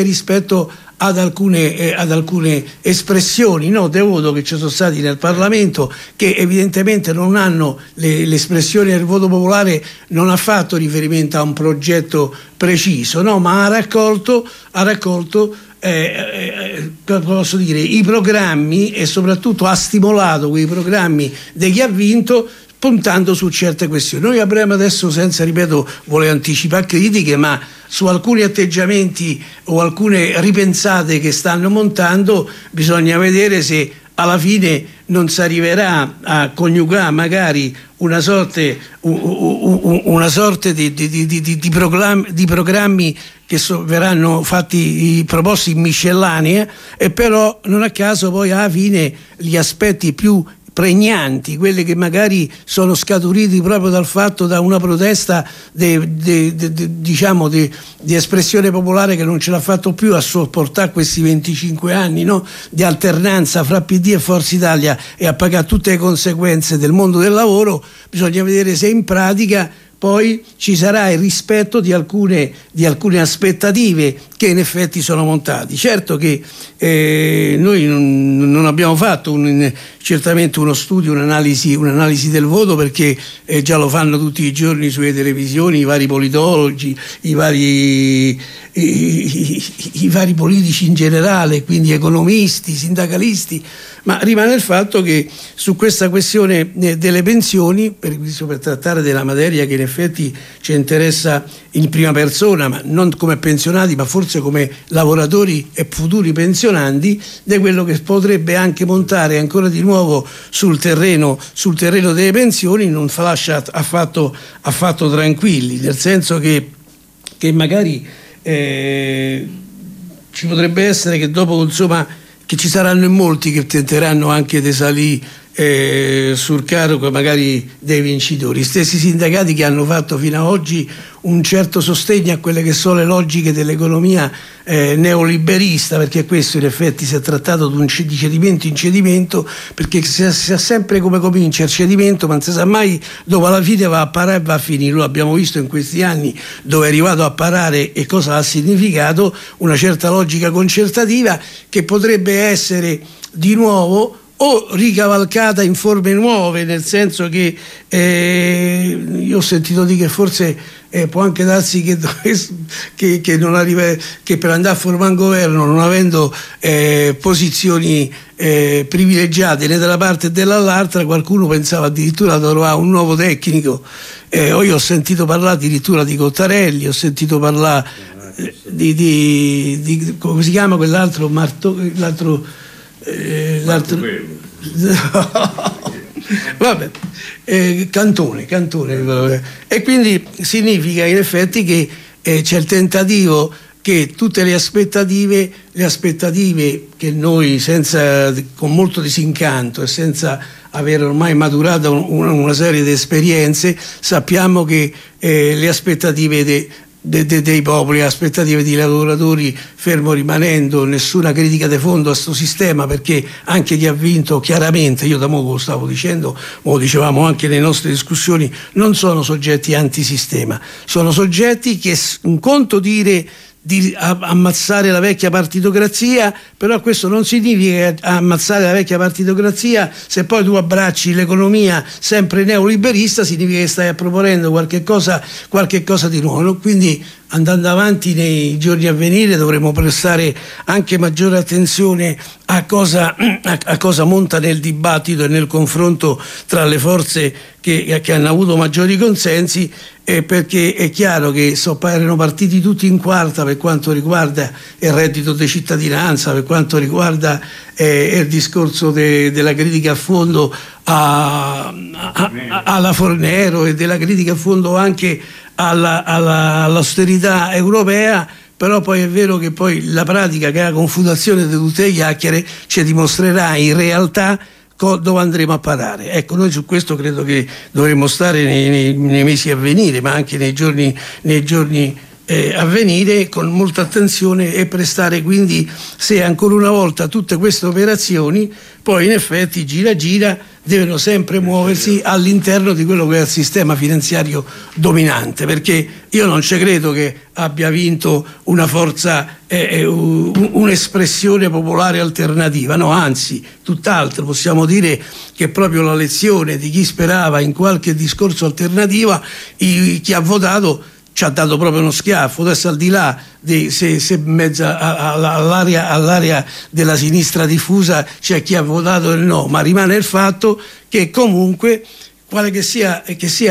Speaker 4: ad alcune espressioni, no, de voto che ci sono stati nel Parlamento, che evidentemente non hanno l'espressione del voto popolare, non ha fatto riferimento a un progetto preciso, no, ma ha raccolto posso dire, i programmi, e soprattutto ha stimolato quei programmi di chi ha vinto, puntando su certe questioni. Noi avremo adesso, senza, ripeto, voler anticipare critiche, ma su alcuni atteggiamenti o alcune ripensate che stanno montando bisogna vedere se alla fine non si arriverà a coniugare magari una sorte di programmi che verranno proposti in miscellanea, e però non a caso poi alla fine gli aspetti più pregnanti, quelli che magari sono scaturiti proprio dal fatto, da una protesta diciamo di espressione popolare che non ce l'ha fatto più a sopportare questi 25 anni, no, di alternanza fra PD e Forza Italia, e a pagare tutte le conseguenze del mondo del lavoro. Bisogna vedere se in pratica poi ci sarà il rispetto di alcune aspettative che in effetti sono montate. Certo che noi non abbiamo fatto certamente uno studio, un'analisi del voto, perché già lo fanno tutti i giorni sulle televisioni i vari politologi, i vari politici in generale, quindi economisti, sindacalisti, ma rimane il fatto che su questa questione delle pensioni, per trattare della materia che in effetti ci interessa in prima persona, ma non come pensionati, ma forse come lavoratori e futuri pensionanti, di quello che potrebbe anche montare ancora di nuovo sul terreno delle pensioni, non fa lascia affatto tranquilli, nel senso che magari ci potrebbe essere che dopo, insomma, che ci saranno in molti che tenteranno anche di salire sul carro magari dei vincitori, stessi sindacati che hanno fatto fino ad oggi un certo sostegno a quelle che sono le logiche dell'economia neoliberista, perché questo in effetti si è trattato di cedimento in cedimento, perché si sa sempre come comincia il cedimento, ma non si sa mai dove alla fine va a parare e va a finire. Lo abbiamo visto in questi anni dove è arrivato a parare e cosa ha significato una certa logica concertativa, che potrebbe essere di nuovo o ricavalcata in forme nuove, nel senso che io ho sentito dire che forse può anche darsi che non arriva, che per andare a formare un governo, non avendo posizioni privilegiate né dalla parte né dall'altra, qualcuno pensava addirittura di trovare un nuovo tecnico. Io ho sentito parlare addirittura di Cottarelli, ho sentito parlare di come si chiama quell'altro, Vabbè, Cantone. E quindi significa in effetti che c'è il tentativo che tutte le aspettative che noi con molto disincanto e senza aver ormai maturato una serie di esperienze, sappiamo che le aspettative dei popoli, aspettative di lavoratori, fermo rimanendo nessuna critica di fondo a questo sistema, perché anche chi ha vinto chiaramente, io da poco lo stavo dicendo, lo dicevamo anche nelle nostre discussioni, non sono soggetti antisistema, sono soggetti che un conto di ammazzare la vecchia partitocrazia, però questo non significa ammazzare la vecchia partitocrazia se poi tu abbracci l'economia sempre neoliberista, significa che stai proponendo qualche cosa di nuovo. Quindi andando avanti nei giorni a venire dovremo prestare anche maggiore attenzione a cosa monta nel dibattito e nel confronto tra le forze che hanno avuto maggiori consensi, perché è chiaro che erano partiti tutti in quarta per quanto riguarda il reddito di cittadinanza, per quanto riguarda il discorso della critica a fondo alla Fornero e della critica a fondo anche all'austerità europea. Però poi è vero che poi la pratica, che è la confutazione di tutte le chiacchiere, ci dimostrerà in realtà dove andremo a parare. Ecco, noi su questo credo che dovremmo stare nei mesi a venire, ma anche nei giorni a venire, con molta attenzione, e prestare quindi, se ancora una volta tutte queste operazioni poi in effetti gira devono sempre muoversi all'interno di quello che è il sistema finanziario dominante, perché io non ci credo che abbia vinto una forza, un'espressione popolare alternativa, no, anzi, tutt'altro. Possiamo dire che proprio la lezione di chi sperava in qualche discorso alternativo, chi ha votato ci ha dato proprio uno schiaffo. Adesso, al di là di se mezzo all'area della sinistra diffusa c'è chi ha votato il no, ma rimane il fatto che comunque, quale che sia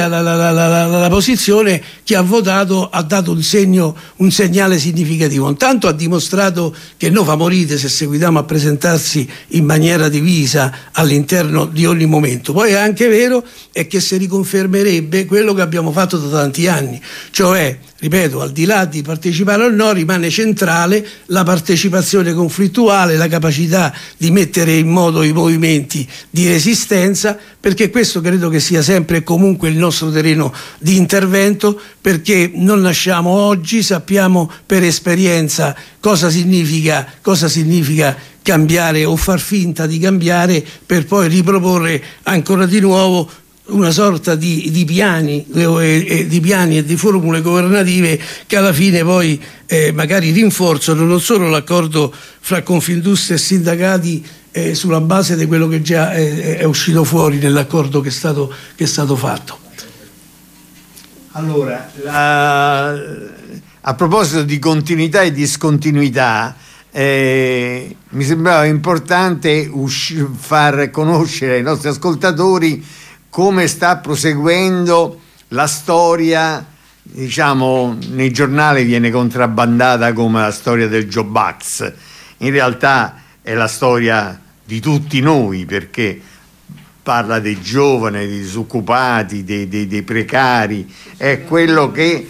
Speaker 4: la posizione, chi ha votato ha dato un segnale significativo. Intanto ha dimostrato che noi favorite se seguiamo a presentarsi in maniera divisa all'interno di ogni momento. Poi è anche vero è che si riconfermerebbe quello che abbiamo fatto da tanti anni, cioè, ripeto, al di là di partecipare o no, rimane centrale la partecipazione conflittuale, la capacità di mettere in moto i movimenti di resistenza, perché questo credo che sia sempre e comunque il nostro terreno di intervento, perché non nasciamo oggi, sappiamo per esperienza cosa significa cambiare o far finta di cambiare per poi riproporre ancora di nuovo una sorta di piani e di formule governative che alla fine poi magari rinforzano non solo l'accordo fra Confindustria e sindacati sulla base di quello che già è uscito fuori nell'accordo che è stato fatto.
Speaker 2: Allora, a proposito di continuità e discontinuità, mi sembrava importante far conoscere ai nostri ascoltatori come sta proseguendo la storia. Diciamo, nei giornali viene contrabbandata come la storia del Job Act. In realtà è la storia di tutti noi, perché parla dei giovani, dei disoccupati, dei precari. È quello che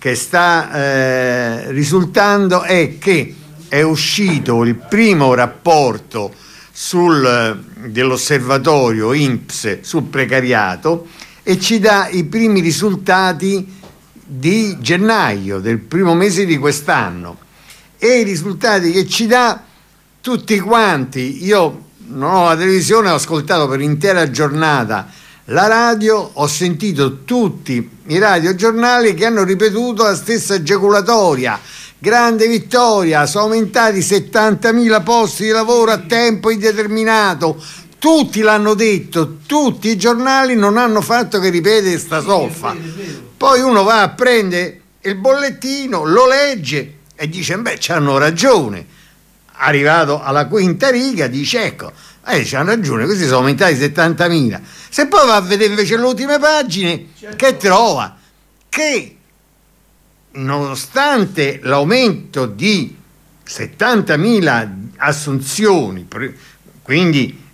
Speaker 2: sta risultando è che è uscito il primo rapporto dell'osservatorio INPS sul precariato, e ci dà i primi risultati di gennaio, del primo mese di quest'anno, e i risultati che ci dà tutti quanti. Io non ho la televisione, ho ascoltato per intera giornata la radio, ho sentito tutti i radiogiornali che hanno ripetuto la stessa ejaculatoria: grande vittoria, sono aumentati 70.000 posti di lavoro a tempo indeterminato. Tutti l'hanno detto, tutti i giornali non hanno fatto che ripetere sta soffa. Poi uno va a prendere il bollettino, lo legge e dice: beh, c'hanno ragione. Arrivato alla quinta riga dice: ecco, c'hanno ragione, questi sono aumentati 70.000. Se poi va a vedere invece le ultime pagine, che trova? Che nonostante l'aumento di 70.000 assunzioni, quindi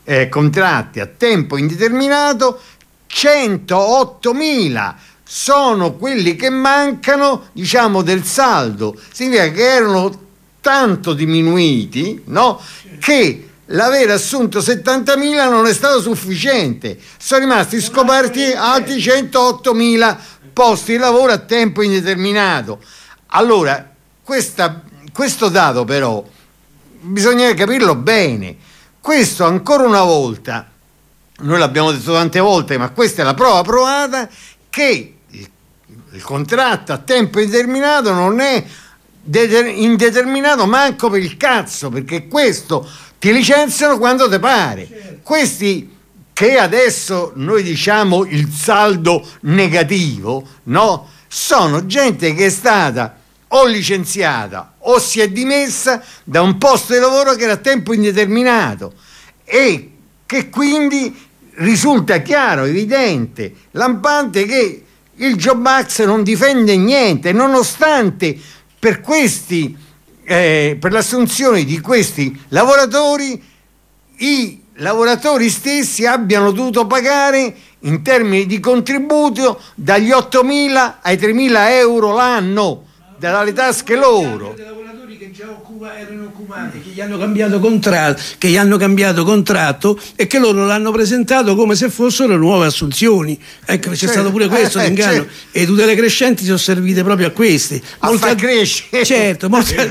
Speaker 2: contratti a tempo indeterminato, 108.000 sono quelli che mancano, diciamo, del saldo. Significa che erano tanto diminuiti, no? Che l'aver assunto 70.000 non è stato sufficiente, sono rimasti scoperti altri 108.000 posti di lavoro a tempo indeterminato. Allora, questo dato però bisogna capirlo bene. Questo ancora una volta, noi l'abbiamo detto tante volte, ma questa è la prova provata che il contratto a tempo indeterminato non è indeterminato manco per il cazzo, perché questo ti licenziano quando te pare. Questi che adesso noi diciamo il saldo negativo, no? Sono gente che è stata o licenziata o si è dimessa da un posto di lavoro che era a tempo indeterminato e che quindi risulta chiaro, evidente, lampante che il Job Act non difende niente, nonostante per l'assunzione di questi lavoratori i lavoratori stessi abbiano dovuto pagare in termini di contributo dagli 8.000 ai 3.000 euro l'anno dalle tasche loro.
Speaker 4: Che già erano occupati, che gli hanno cambiato contratto e che loro l'hanno presentato come se fossero nuove assunzioni. Ecco, c'è stato pure questo l'inganno, e tutele crescenti sono servite proprio a questi.
Speaker 2: A far crescere.
Speaker 4: Certo,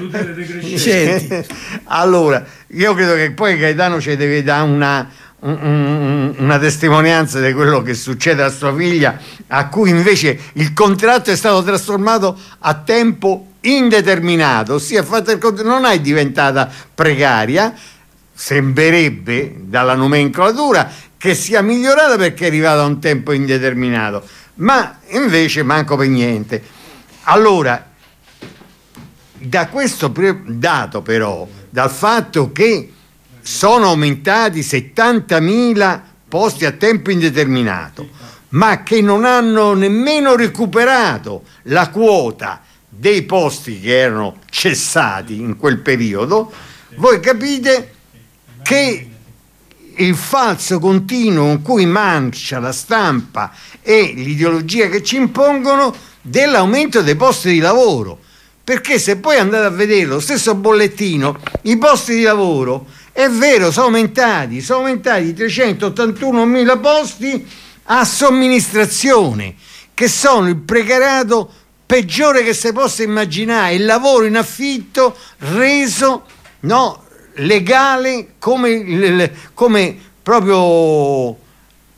Speaker 2: allora, io credo che poi Gaetano ci deve dare una testimonianza di quello che succede a sua figlia, a cui invece il contratto è stato trasformato a tempo indeterminato, ossia non è diventata precaria. Sembrerebbe dalla nomenclatura che sia migliorata perché è arrivata a un tempo indeterminato, ma invece manco per niente. Allora, da questo dato però, dal fatto che sono aumentati 70.000 posti a tempo indeterminato, ma che non hanno nemmeno recuperato la quota dei posti che erano cessati in quel periodo, voi capite che il falso continuo con cui mancia la stampa e l'ideologia che ci impongono dell'aumento dei posti di lavoro, perché se poi andate a vedere lo stesso bollettino, i posti di lavoro è vero sono aumentati 381.000 posti a somministrazione, che sono il precariato peggiore che si possa immaginare, il lavoro in affitto reso legale come proprio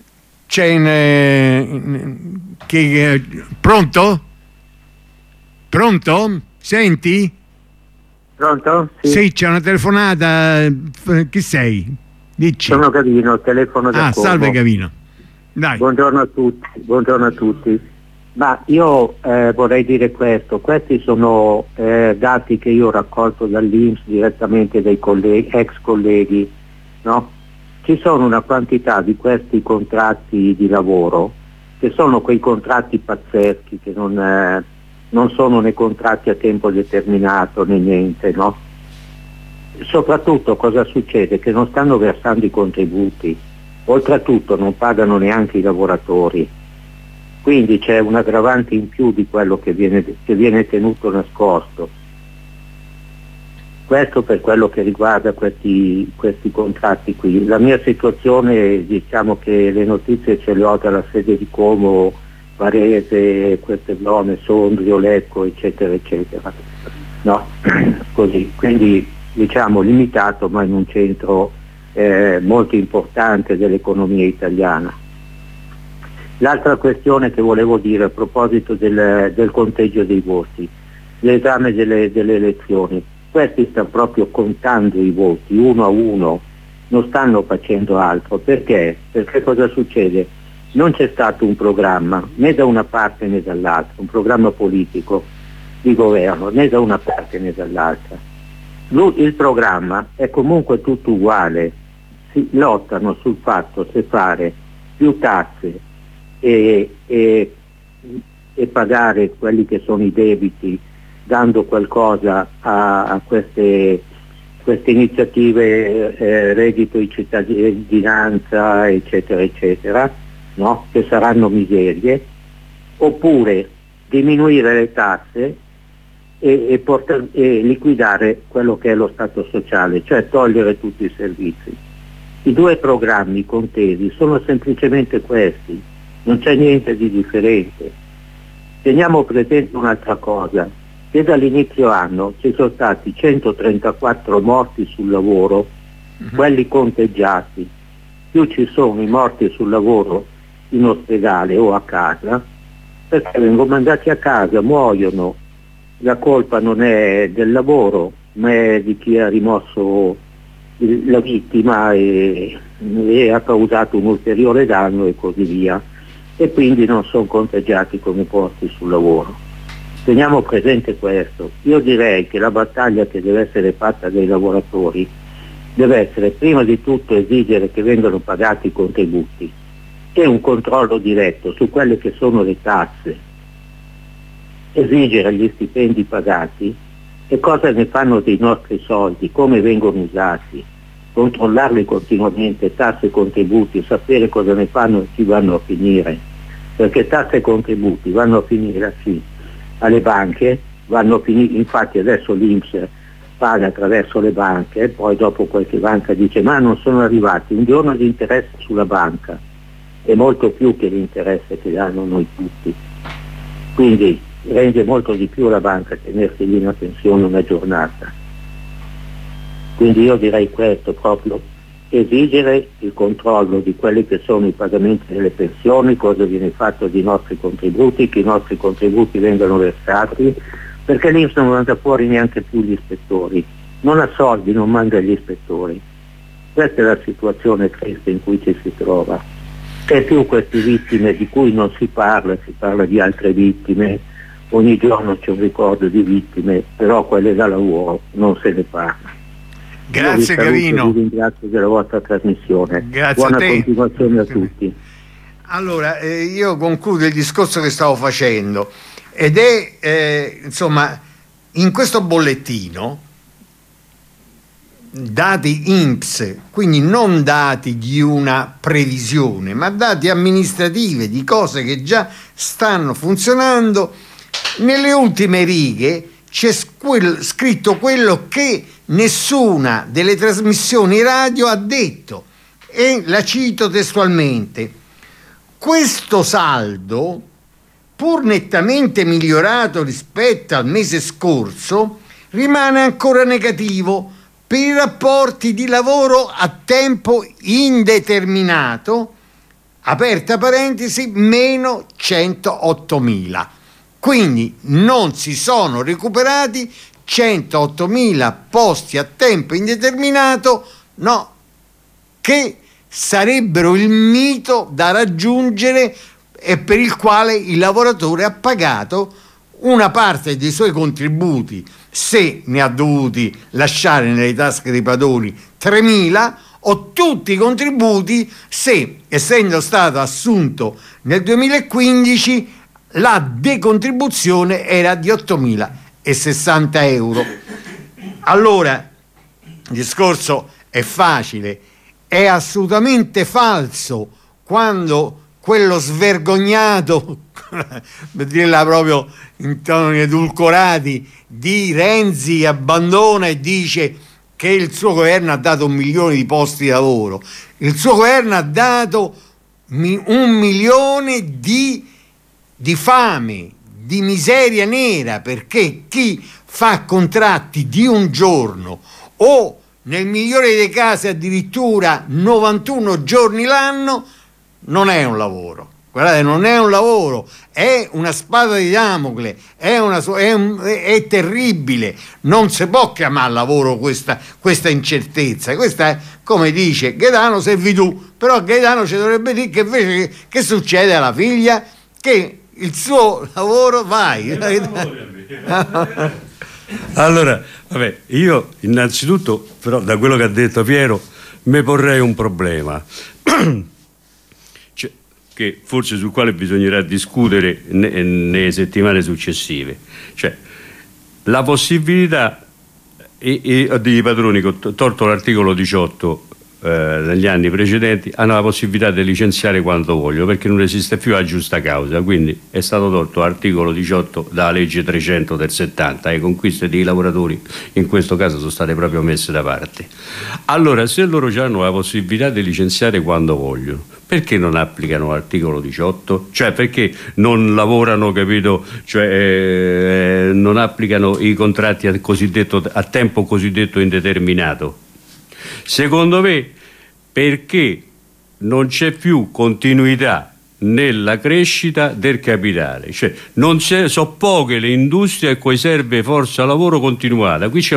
Speaker 2: pronto? Senti?
Speaker 5: Pronto?
Speaker 2: Sì, c'è una telefonata. Chi sei? Dici.
Speaker 5: Sono Gavino, telefono da Como.
Speaker 2: Salve Gavino. Dai.
Speaker 5: Buongiorno a tutti. Ma io vorrei dire questo: questi sono dati che io ho raccolto dall'INPS direttamente dai ex colleghi, no? Ci sono una quantità di questi contratti di lavoro che sono quei contratti pazzeschi che non sono né contratti a tempo determinato né niente, no? Soprattutto cosa succede? Che non stanno versando i contributi, oltretutto non pagano neanche i lavoratori. Quindi c'è un aggravante in più di quello che viene tenuto nascosto. Questo per quello che riguarda questi contratti qui. La mia situazione, diciamo che le notizie ce le ho dalla sede di Como, Varese, queste zone, Sondrio, Lecco, eccetera, eccetera. No? Così. Quindi diciamo limitato, ma in un centro molto importante dell'economia italiana. L'altra questione che volevo dire a proposito del conteggio dei voti, l'esame delle elezioni, questi stanno proprio contando i voti uno a uno, non stanno facendo altro. Perché? Perché cosa succede? Non c'è stato un programma né da una parte né dall'altra, un programma politico di governo né da una parte né dall'altra. Il programma è comunque tutto uguale, si lottano sul fatto se fare più tasse e pagare quelli che sono i debiti, dando qualcosa a queste queste iniziative, reddito di cittadinanza, eccetera, eccetera, no? Che saranno miserie, oppure diminuire le tasse e liquidare quello che è lo Stato sociale, cioè togliere tutti i servizi. I due programmi contesi sono semplicemente questi, non c'è niente di differente. Teniamo presente un'altra cosa, che dall'inizio anno ci sono stati 134 morti sul lavoro, quelli conteggiati, più ci sono i morti sul lavoro in ospedale o a casa, perché vengono mandati a casa, muoiono, la colpa non è del lavoro, ma è di chi ha rimosso la vittima e ha causato un ulteriore danno e così via, e quindi non sono conteggiati come morti sul lavoro. Teniamo presente questo. Io direi che la battaglia che deve essere fatta dai lavoratori deve essere prima di tutto esigere che vengano pagati i contributi e un controllo diretto su quelle che sono le tasse, esigere gli stipendi pagati e cosa ne fanno dei nostri soldi, come vengono usati, controllarli continuamente, tasse e contributi, sapere cosa ne fanno e chi vanno a finire, perché tasse e contributi vanno a finire sì alle banche, vanno a finire, infatti adesso l'INPS paga attraverso le banche e poi dopo qualche banca dice ma non sono arrivati, un giorno di interesse sulla banca è molto più che l'interesse che danno noi tutti, quindi rende molto di più la banca tenersi lì una pensione una giornata. Quindi io direi questo, proprio esigere il controllo di quelli che sono i pagamenti delle pensioni, cosa viene fatto dei nostri contributi, che i nostri contributi vengano versati, perché l'INPS non manda fuori neanche più gli ispettori, non ha soldi, non manda gli ispettori. Questa è la situazione triste in cui ci si trova. C'è più queste vittime di cui non si parla di altre vittime, ogni giorno c'è un ricordo di vittime, però quelle da lavoro non se ne parla.
Speaker 2: Grazie Gavino.
Speaker 5: Vi ringrazio della vostra trasmissione.
Speaker 2: Grazie
Speaker 5: Buona
Speaker 2: a te.
Speaker 5: continuazione a tutti.
Speaker 2: Allora, io concludo il discorso che stavo facendo ed è, insomma, in questo bollettino dati INPS, quindi non dati di una previsione, ma dati amministrative di cose che già stanno funzionando, nelle ultime righe c'è scritto quello che nessuna delle trasmissioni radio ha detto, e la cito testualmente: questo saldo, pur nettamente migliorato rispetto al mese scorso, rimane ancora negativo per i rapporti di lavoro a tempo indeterminato, aperta parentesi, meno 108.000. Quindi non si sono recuperati 108.000 posti a tempo indeterminato, no, che sarebbero il mito da raggiungere e per il quale il lavoratore ha pagato una parte dei suoi contributi, se ne ha dovuti lasciare nelle tasche dei padroni 3.000, o tutti i contributi se, essendo stato assunto nel 2015, la decontribuzione era di 8.060 euro. Allora, il discorso è facile, è assolutamente falso quando quello svergognato, per dirla proprio in toni edulcorati, di Renzi abbandona e dice che il suo governo ha dato 1 milione di posti di lavoro. Il suo governo ha dato 1 milione di fame, di miseria nera, perché chi fa contratti di un giorno o nel migliore dei casi addirittura 91 giorni l'anno non è un lavoro. Guardate, non è un lavoro, è una spada di Damocle, è terribile, non si può chiamare lavoro questa incertezza. Questa è, come dice Gaetano, servitù, però Gaetano ci dovrebbe dire che invece che succede alla figlia, che il suo lavoro vai.
Speaker 3: Allora, vabbè, io innanzitutto, però, da quello che ha detto Piero, mi porrei un problema. Che forse sul quale bisognerà discutere nelle settimane successive, cioè la possibilità i padroni, tolto l'articolo 18 negli anni precedenti, hanno la possibilità di licenziare quando vogliono, perché non esiste più la giusta causa, quindi è stato tolto l'articolo 18 dalla legge 300 del 70 e le conquiste dei lavoratori in questo caso sono state proprio messe da parte. Allora, se loro hanno la possibilità di licenziare quando vogliono, perché non applicano l'articolo 18? Cioè, perché non lavorano, capito? Cioè, non applicano i contratti a tempo cosiddetto indeterminato? Secondo me perché non c'è più continuità nella crescita del capitale, cioè sono poche le industrie a cui serve forza lavoro continuata. Qui c'è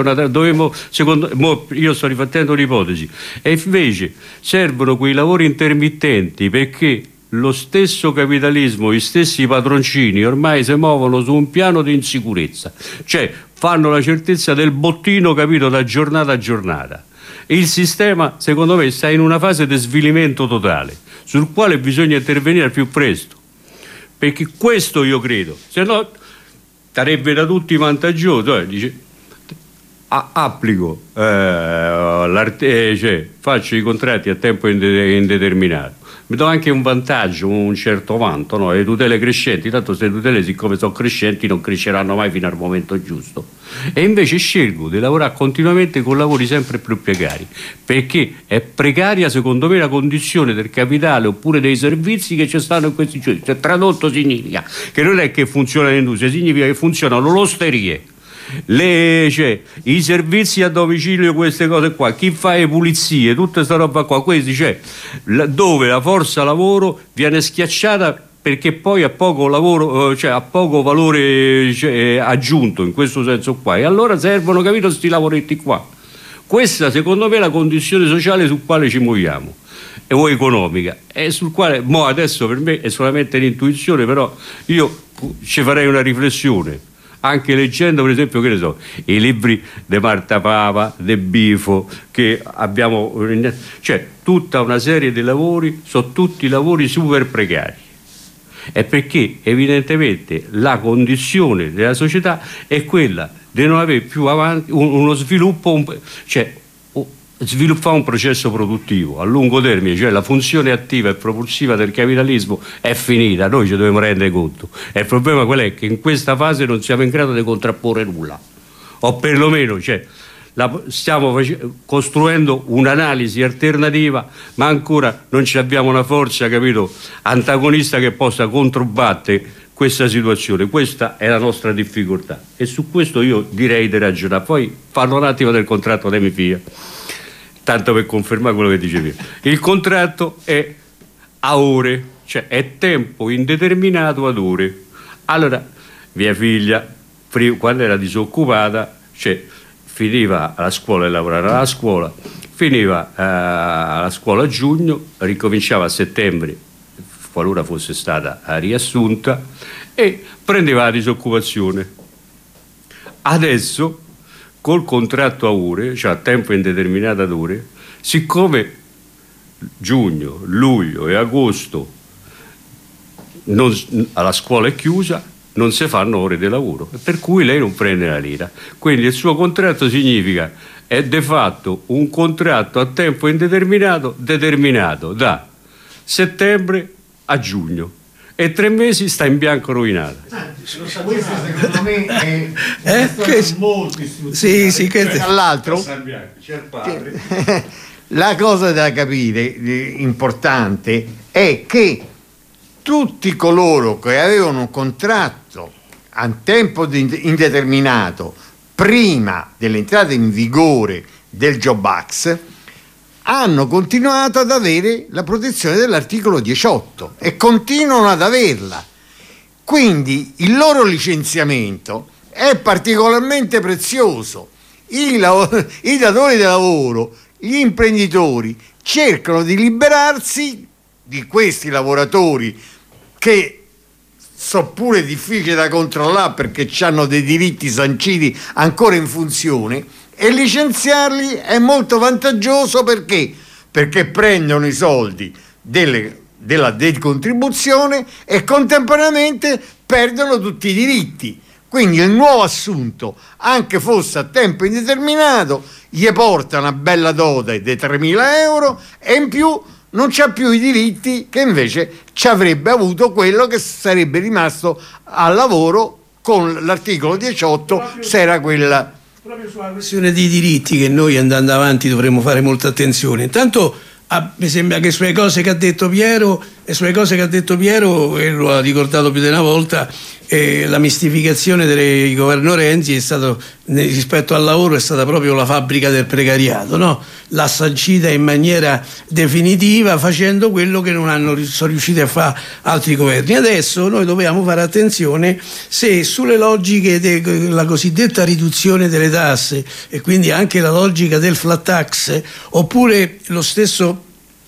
Speaker 3: io sto rifattendo l'ipotesi, e invece servono quei lavori intermittenti, perché lo stesso capitalismo, gli stessi padroncini ormai si muovono su un piano di insicurezza, cioè fanno la certezza del bottino, capito, da giornata a giornata. Il sistema, secondo me, sta in una fase di svilimento totale, sul quale bisogna intervenire al più presto, perché questo io credo, se no sarebbe da tutti vantaggioso. Dice, applico, faccio i contratti a tempo indeterminato, mi do anche un vantaggio, un certo vanto, no? Le tutele crescenti, tanto queste tutele, siccome sono crescenti, non cresceranno mai fino al momento giusto, e invece scelgo di lavorare continuamente con lavori sempre più precari, perché è precaria, secondo me, la condizione del capitale oppure dei servizi che ci stanno in questi giorni. Cioè, tradotto significa che non è che funziona l'industria, significa che funzionano l'osterie, i servizi a domicilio, queste cose qua, chi fa le pulizie, tutta questa roba qua, questi, dove la forza lavoro viene schiacciata perché poi ha poco lavoro, ha poco valore aggiunto in questo senso qua, e allora servono, capito, questi lavoretti qua. Questa, secondo me, è la condizione sociale sul quale ci muoviamo, o economica, e sul quale adesso per me è solamente l'intuizione, però io ci farei una riflessione, anche leggendo, per esempio, che ne so, i libri di Marta Pava, De Bifo, che abbiamo, cioè tutta una serie di lavori, sono tutti lavori super precari, è perché evidentemente la condizione della società è quella di non avere più avanti uno sviluppo, sviluppare un processo produttivo a lungo termine, cioè la funzione attiva e propulsiva del capitalismo è finita, noi ci dobbiamo rendere conto, e il problema qual è? Che in questa fase non siamo in grado di contrapporre nulla, o perlomeno stiamo costruendo un'analisi alternativa, ma ancora non ci abbiamo una forza, capito, antagonista che possa controbattere questa situazione. Questa è la nostra difficoltà, e su questo io direi di ragionare. Poi parlo un attimo del contratto dei figli, tanto per confermare quello che dicevi. Il contratto è a ore, cioè è tempo indeterminato ad ore. Allora mia figlia, quando era disoccupata, finiva la scuola e lavorava alla scuola, finiva la scuola a giugno, ricominciava a settembre, qualora fosse stata riassunta, e prendeva la disoccupazione. Adesso col contratto a ore, cioè a tempo indeterminato ad ore, siccome giugno, luglio e agosto la scuola è chiusa, non si fanno ore di lavoro, per cui lei non prende la lira. Quindi il suo contratto significa, è de fatto un contratto a tempo indeterminato determinato da settembre a giugno, e 3 mesi sta in bianco rovinata.
Speaker 2: Questo secondo me è
Speaker 4: che
Speaker 2: dall'altro la cosa da capire importante è che tutti coloro che avevano un contratto a tempo indeterminato prima dell'entrata in vigore del Job Act hanno continuato ad avere la protezione dell'articolo 18 e continuano ad averla. Quindi il loro licenziamento è particolarmente prezioso. I datori di lavoro, gli imprenditori cercano di liberarsi di questi lavoratori che sono pure difficili da controllare perché hanno dei diritti sanciti ancora in funzione, e licenziarli è molto vantaggioso perché prendono i soldi della decontribuzione e contemporaneamente perdono tutti i diritti. Quindi il nuovo assunto, anche fosse a tempo indeterminato, gli porta una bella dote di 3.000 euro e in più non c'ha più i diritti che invece ci avrebbe avuto quello che sarebbe rimasto al lavoro con l'articolo 18, se era quella.
Speaker 4: Proprio sulla questione dei diritti che noi andando avanti dovremmo fare molta attenzione. Intanto mi sembra che sulle cose che ha detto Piero, e lo ha ricordato più di una volta, la mistificazione del governo Renzi è stato, rispetto al lavoro, è stata proprio la fabbrica del precariato, no? L'ha sancita in maniera definitiva, facendo quello che non sono riusciti a fare altri governi. Adesso noi dobbiamo fare attenzione se sulle logiche della cosiddetta riduzione delle tasse, e quindi anche la logica del flat tax, oppure lo stesso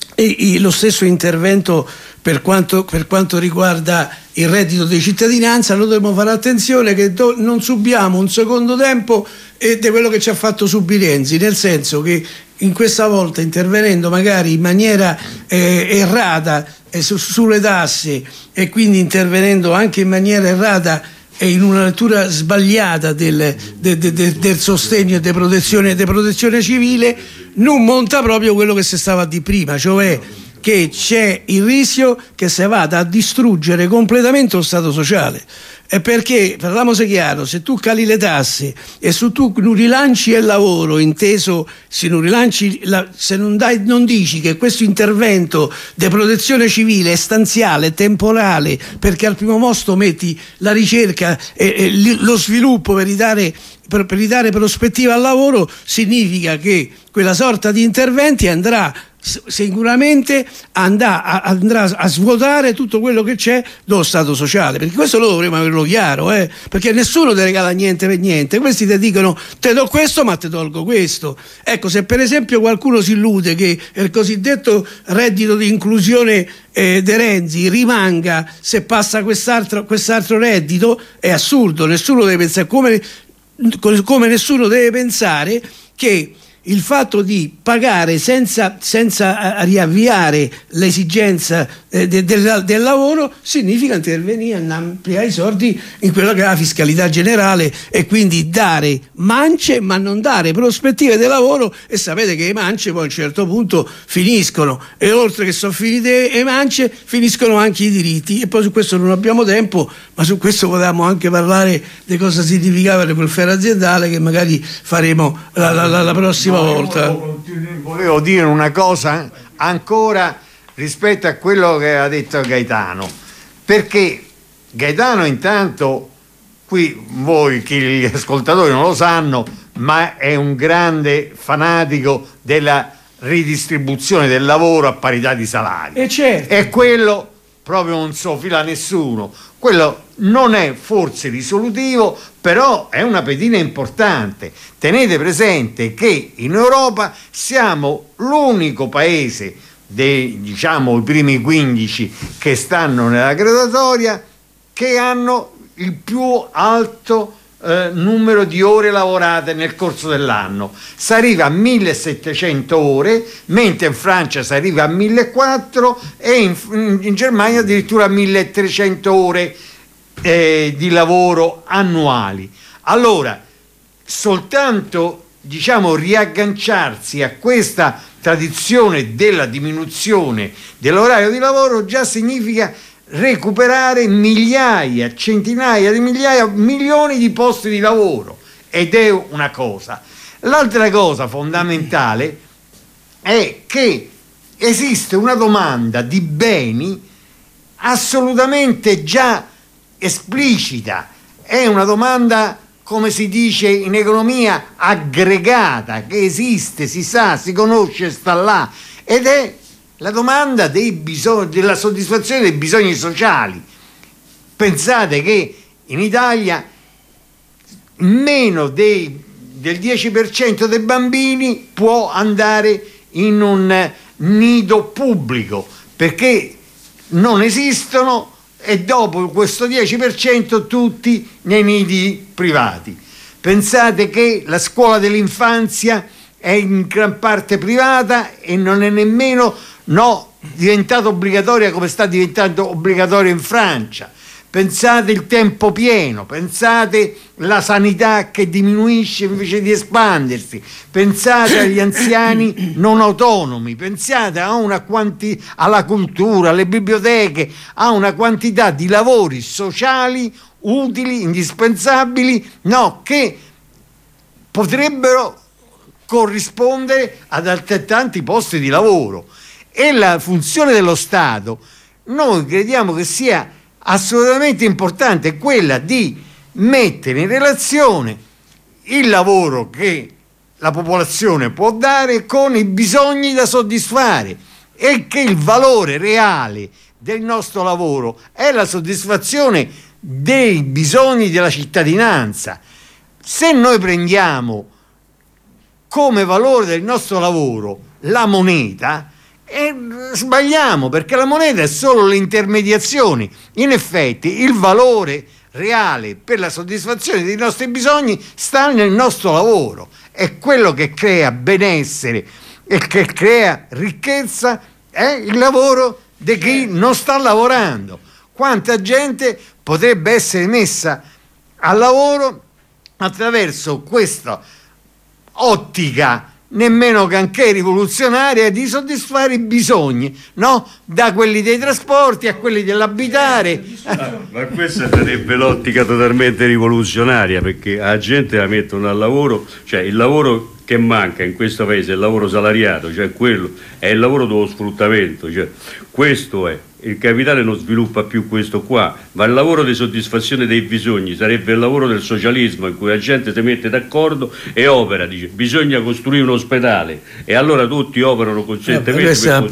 Speaker 4: intervento per quanto riguarda il reddito di cittadinanza, noi dobbiamo fare attenzione che non subiamo un secondo tempo di quello che ci ha fatto subire Renzi, nel senso che in questa volta, intervenendo magari in maniera errata sulle tasse, e quindi intervenendo anche in maniera errata e in una lettura sbagliata del sostegno e di protezione civile, non monta proprio quello che si stava di prima, cioè che c'è il rischio che si vada a distruggere completamente lo Stato sociale. E perché, parliamoci chiaro, se tu cali le tasse e se tu non rilanci il lavoro, inteso, se non rilanci se non dici che questo intervento di protezione civile è stanziale, è temporale, perché al primo posto metti la ricerca e lo sviluppo per ridare prospettiva al lavoro, significa che quella sorta di interventi andrà sicuramente a svuotare tutto quello che c'è dello Stato sociale, perché questo lo dovremmo averlo chiaro, perché nessuno ti regala niente per niente. Questi ti dicono te do questo ma te tolgo questo. Ecco, se per esempio qualcuno si illude che il cosiddetto reddito di inclusione De Renzi rimanga se passa quest'altro reddito, è assurdo. Nessuno deve pensare, come nessuno deve pensare che il fatto di pagare senza riavviare l'esigenza del lavoro significa intervenire e ampliare i soldi in quello che è la fiscalità generale, e quindi dare mance ma non dare prospettive del lavoro. E sapete che le mance poi a un certo punto finiscono, e oltre che sono finite le mance finiscono anche i diritti. E poi su questo non abbiamo tempo, ma su questo potevamo anche parlare di cosa significava il welfare aziendale, che magari faremo la prossima volta.
Speaker 2: Volevo dire una cosa ancora rispetto a quello che ha detto Gaetano, perché Gaetano, intanto, qui voi gli ascoltatori non lo sanno, ma è un grande fanatico della ridistribuzione del lavoro a parità di salario,
Speaker 4: e certo.
Speaker 2: E quello proprio non so fila nessuno. Quello non è forse risolutivo, però è una pedina importante. Tenete presente che in Europa siamo l'unico paese i primi 15 che stanno nella graduatoria che hanno il più alto numero di ore lavorate nel corso dell'anno. Si arriva a 1700 ore, mentre in Francia si arriva a 1400 e in Germania addirittura a 1300 ore di lavoro annuali. Allora, soltanto riagganciarsi a questa tradizione della diminuzione dell'orario di lavoro già significa recuperare migliaia, centinaia di migliaia, milioni di posti di lavoro, ed è una cosa. L'altra cosa fondamentale è che esiste una domanda di beni assolutamente già esplicita, è una domanda, come si dice in economia, aggregata, che esiste, si sa, si conosce, sta là, ed è la domanda della soddisfazione dei bisogni sociali. Pensate che in Italia meno del 10% dei bambini può andare in un nido pubblico perché non esistono, e dopo questo 10% tutti nei nidi privati. Pensate che la scuola dell'infanzia è in gran parte privata e non è nemmeno diventata obbligatoria come sta diventando obbligatoria in Francia. pensate il tempo pieno, pensate la sanità che diminuisce invece di espandersi, pensate agli anziani non autonomi, pensate a alla cultura, alle biblioteche, a una quantità di lavori sociali utili, indispensabili, che potrebbero corrispondere ad altrettanti posti di lavoro. E la funzione dello Stato, noi crediamo che sia assolutamente importante, quella di mettere in relazione il lavoro che la popolazione può dare con i bisogni da soddisfare, e che il valore reale del nostro lavoro è la soddisfazione dei bisogni della cittadinanza. Se noi prendiamo come valore del nostro lavoro la moneta, sbagliamo, perché la moneta è solo l'intermediazione. In effetti il valore reale per la soddisfazione dei nostri bisogni sta nel nostro lavoro, è quello che crea benessere e che crea ricchezza, è il lavoro di chi non sta lavorando. Quanta gente potrebbe essere messa al lavoro attraverso questa ottica nemmeno che rivoluzionaria di soddisfare i bisogni, da quelli dei trasporti a quelli dell'abitare.
Speaker 3: Ma questa sarebbe l'ottica totalmente rivoluzionaria, perché la gente la mettono al lavoro, cioè il lavoro che manca in questo paese è il lavoro salariato, cioè quello è il lavoro dello sfruttamento, cioè questo è. Il capitale non sviluppa più questo qua, ma il lavoro di soddisfazione dei bisogni sarebbe il lavoro del socialismo, in cui la gente si mette d'accordo e opera, dice bisogna costruire un ospedale, e allora tutti operano costantemente.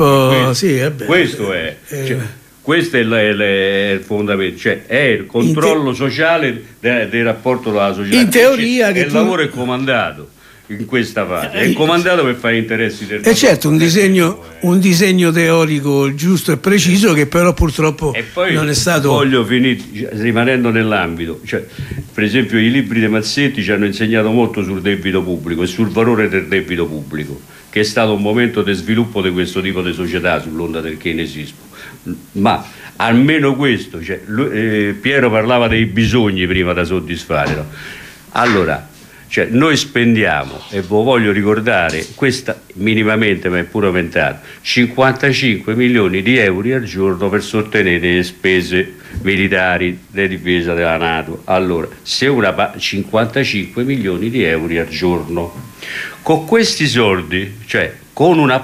Speaker 3: Questo è. Questo è il fondamento, cioè è il controllo sociale del rapporto con la società.
Speaker 4: In teoria
Speaker 3: il lavoro è comandato in questa fase, è comandato per fare interessi del lavoro.
Speaker 4: E certo, un disegno teorico giusto e preciso, che però purtroppo non è stato.
Speaker 3: Voglio finire rimanendo nell'ambito, cioè, per esempio i libri di Mazzetti ci hanno insegnato molto sul debito pubblico e sul valore del debito pubblico, che è stato un momento di sviluppo di questo tipo di società sull'onda del keynesismo. Ma almeno questo, cioè, Piero parlava dei bisogni prima da soddisfare, no? Allora, cioè, noi spendiamo, e ve voglio ricordare, questa minimamente, ma è pure aumentato, 55 milioni di euro al giorno per sostenere le spese militari di difesa della NATO. Allora, se 55 milioni di euro al giorno, con questi soldi, cioè con una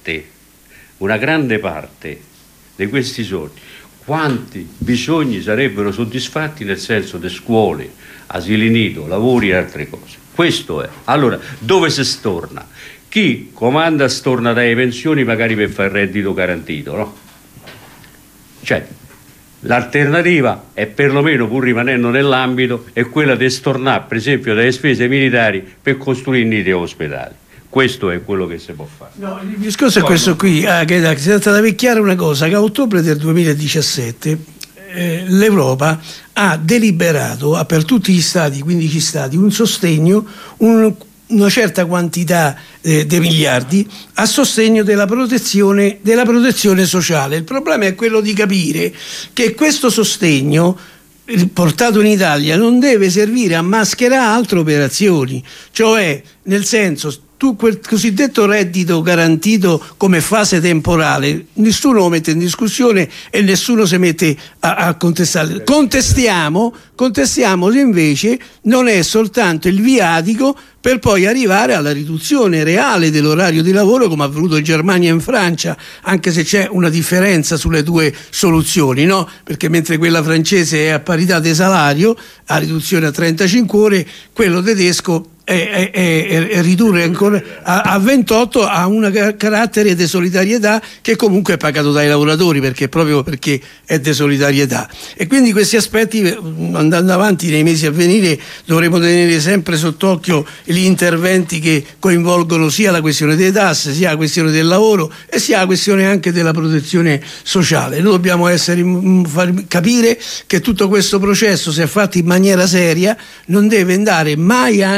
Speaker 3: grande parte di questi soldi, quanti bisogni sarebbero soddisfatti, nel senso di scuole, asili nido, lavori e altre cose. Questo è. Allora, dove si storna? Chi comanda storna dalle pensioni magari per fare il reddito garantito, no? Cioè, l'alternativa è, perlomeno pur rimanendo nell'ambito, è quella di stornare, per esempio, dalle spese militari per costruire nidi e ospedali. Questo è quello che si può fare.
Speaker 4: No, il discorso è questo qui, che si tratta di avere chiara una cosa, che a ottobre del 2017 l'Europa ha deliberato per tutti gli stati, 15 stati, un sostegno, una certa quantità di miliardi a sostegno della protezione sociale. Il problema è quello di capire che questo sostegno portato in Italia non deve servire a mascherare altre operazioni, cioè, nel senso, tu quel cosiddetto reddito garantito come fase temporale nessuno lo mette in discussione e nessuno si mette a contestare. Contestiamo se invece non è soltanto il viatico per poi arrivare alla riduzione reale dell'orario di lavoro, come è avvenuto in Germania e in Francia, anche se c'è una differenza sulle due soluzioni, no? Perché mentre quella francese è a parità di salario, a riduzione a 35 ore, quello tedesco è ridurre ancora a 28, a un carattere di solidarietà che comunque è pagato dai lavoratori, proprio perché è di solidarietà. E quindi questi aspetti, andando avanti nei mesi a venire, dovremo tenere sempre sott'occhio gli interventi che coinvolgono sia la questione delle tasse, sia la questione del lavoro e sia la questione anche della protezione sociale. Noi dobbiamo far capire che tutto questo processo, se è fatto in maniera seria, non deve andare mai a annegare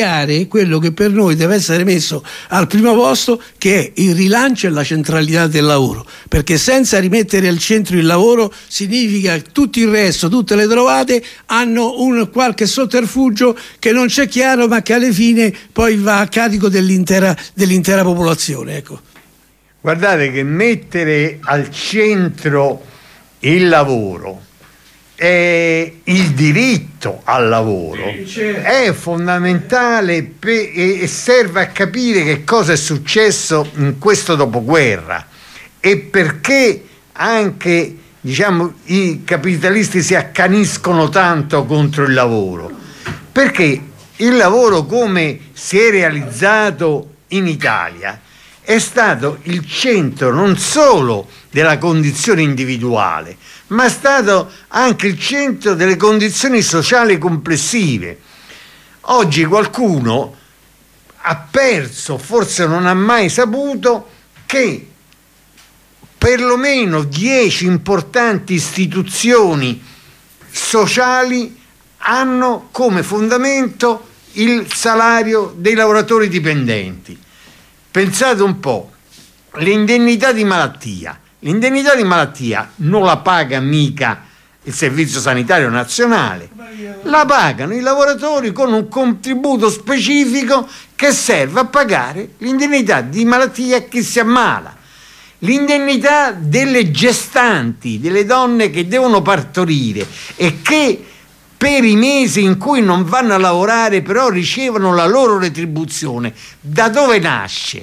Speaker 4: dimenticare quello che per noi deve essere messo al primo posto, che è il rilancio e la centralità del lavoro, perché senza rimettere al centro il lavoro significa che tutto il resto, tutte le trovate hanno un qualche sotterfugio che non c'è chiaro, ma che alla fine poi va a carico dell'intera popolazione, ecco.
Speaker 2: Guardate che mettere al centro il lavoro e il diritto al lavoro è fondamentale e serve a capire che cosa è successo in questo dopoguerra e perché anche, diciamo, i capitalisti si accaniscono tanto contro il lavoro, perché il lavoro, come si è realizzato in Italia, è stato il centro non solo della condizione individuale, ma è stato anche il centro delle condizioni sociali complessive. Oggi qualcuno ha perso, forse non ha mai saputo, che perlomeno 10 importanti istituzioni sociali hanno come fondamento il salario dei lavoratori dipendenti. Pensate un po', l'indennità di malattia non la paga mica il Servizio Sanitario Nazionale, la pagano i lavoratori con un contributo specifico che serve a pagare l'indennità di malattia a chi si ammala, l'indennità delle gestanti, delle donne che devono partorire e che per i mesi in cui non vanno a lavorare però ricevono la loro retribuzione. Da dove nasce?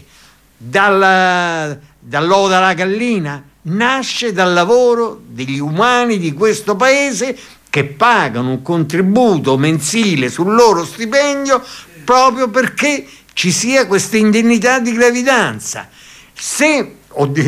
Speaker 2: Dall'uovo della gallina? Nasce dal lavoro degli umani di questo paese che pagano un contributo mensile sul loro stipendio proprio perché ci sia questa indennità di gravidanza. Se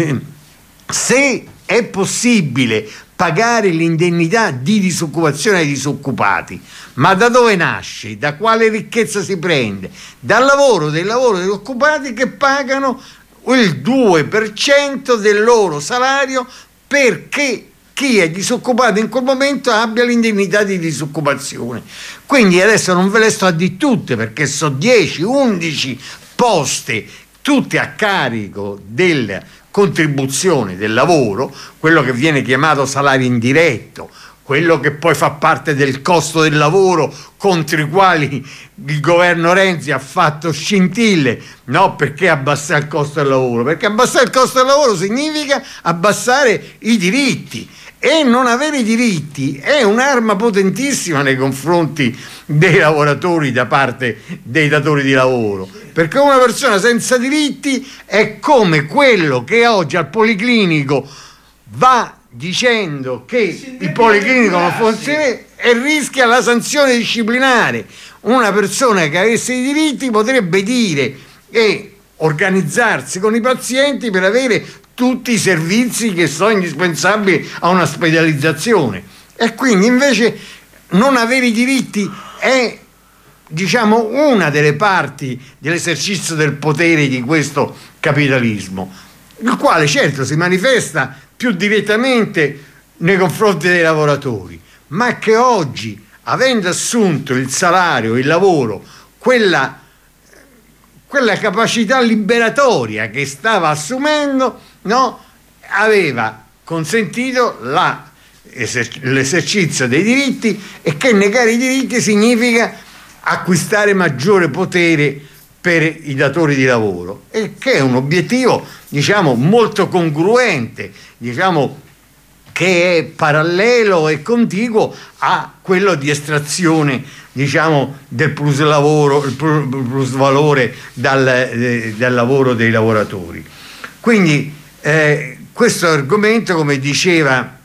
Speaker 2: è possibile pagare l'indennità di disoccupazione ai disoccupati, ma da dove nasce? Da quale ricchezza si prende? Dal lavoro degli occupati che pagano il 2% del loro salario perché chi è disoccupato in quel momento abbia l'indennità di disoccupazione. Quindi adesso non ve le sto a dire tutte perché sono 10-11 poste tutte a carico della contribuzione del lavoro, quello che viene chiamato salario indiretto, quello che poi fa parte del costo del lavoro contro i quali il governo Renzi ha fatto scintille, no? Perché abbassare il costo del lavoro? Perché abbassare il costo del lavoro significa abbassare i diritti, e non avere i diritti è un'arma potentissima nei confronti dei lavoratori da parte dei datori di lavoro, perché una persona senza diritti è come quello che oggi al policlinico va dicendo che il policlinico non funziona e rischia la disciplinare. Una persona che avesse i diritti potrebbe dire e organizzarsi con i pazienti per avere tutti i servizi che sono indispensabili a una ospedalizzazione, e quindi invece non avere i diritti è, diciamo, una delle parti dell'esercizio del potere di questo capitalismo, il quale certo si manifesta più direttamente nei confronti dei lavoratori, ma che oggi, avendo assunto il salario, il lavoro, quella capacità liberatoria che stava assumendo, no, aveva consentito l'esercizio dei diritti, e che negare i diritti significa acquistare maggiore potere per i datori di lavoro, e che è un obiettivo, diciamo, molto congruente, diciamo, che è parallelo e contiguo a quello di estrazione, diciamo, del plusvalore dal lavoro dei lavoratori. Quindi questo argomento, come diceva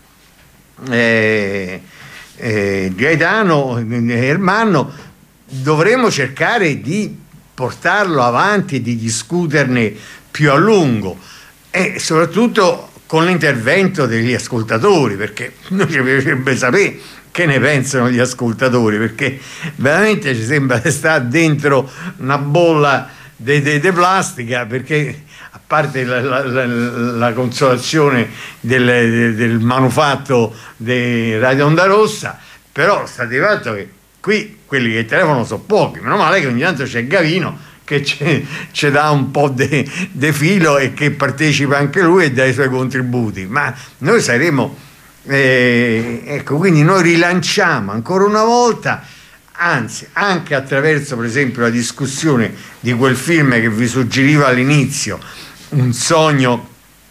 Speaker 2: Gaetano Ermanno, dovremmo cercare di portarlo avanti e di discuterne più a lungo, e soprattutto con l'intervento degli ascoltatori, perché noi ci piacerebbe sapere che ne pensano gli ascoltatori, perché veramente ci sembra che sta dentro una bolla di plastica, perché a parte la consolazione del manufatto di Radio Onda Rossa, però sta di fatto che qui quelli che telefonano sono pochi, meno male che ogni tanto c'è Gavino che ci dà un po' de filo e che partecipa anche lui e dà i suoi contributi, ma noi saremo ecco, quindi noi rilanciamo ancora una volta, anzi anche attraverso per esempio la discussione di quel film che vi suggeriva all'inizio, Un sogno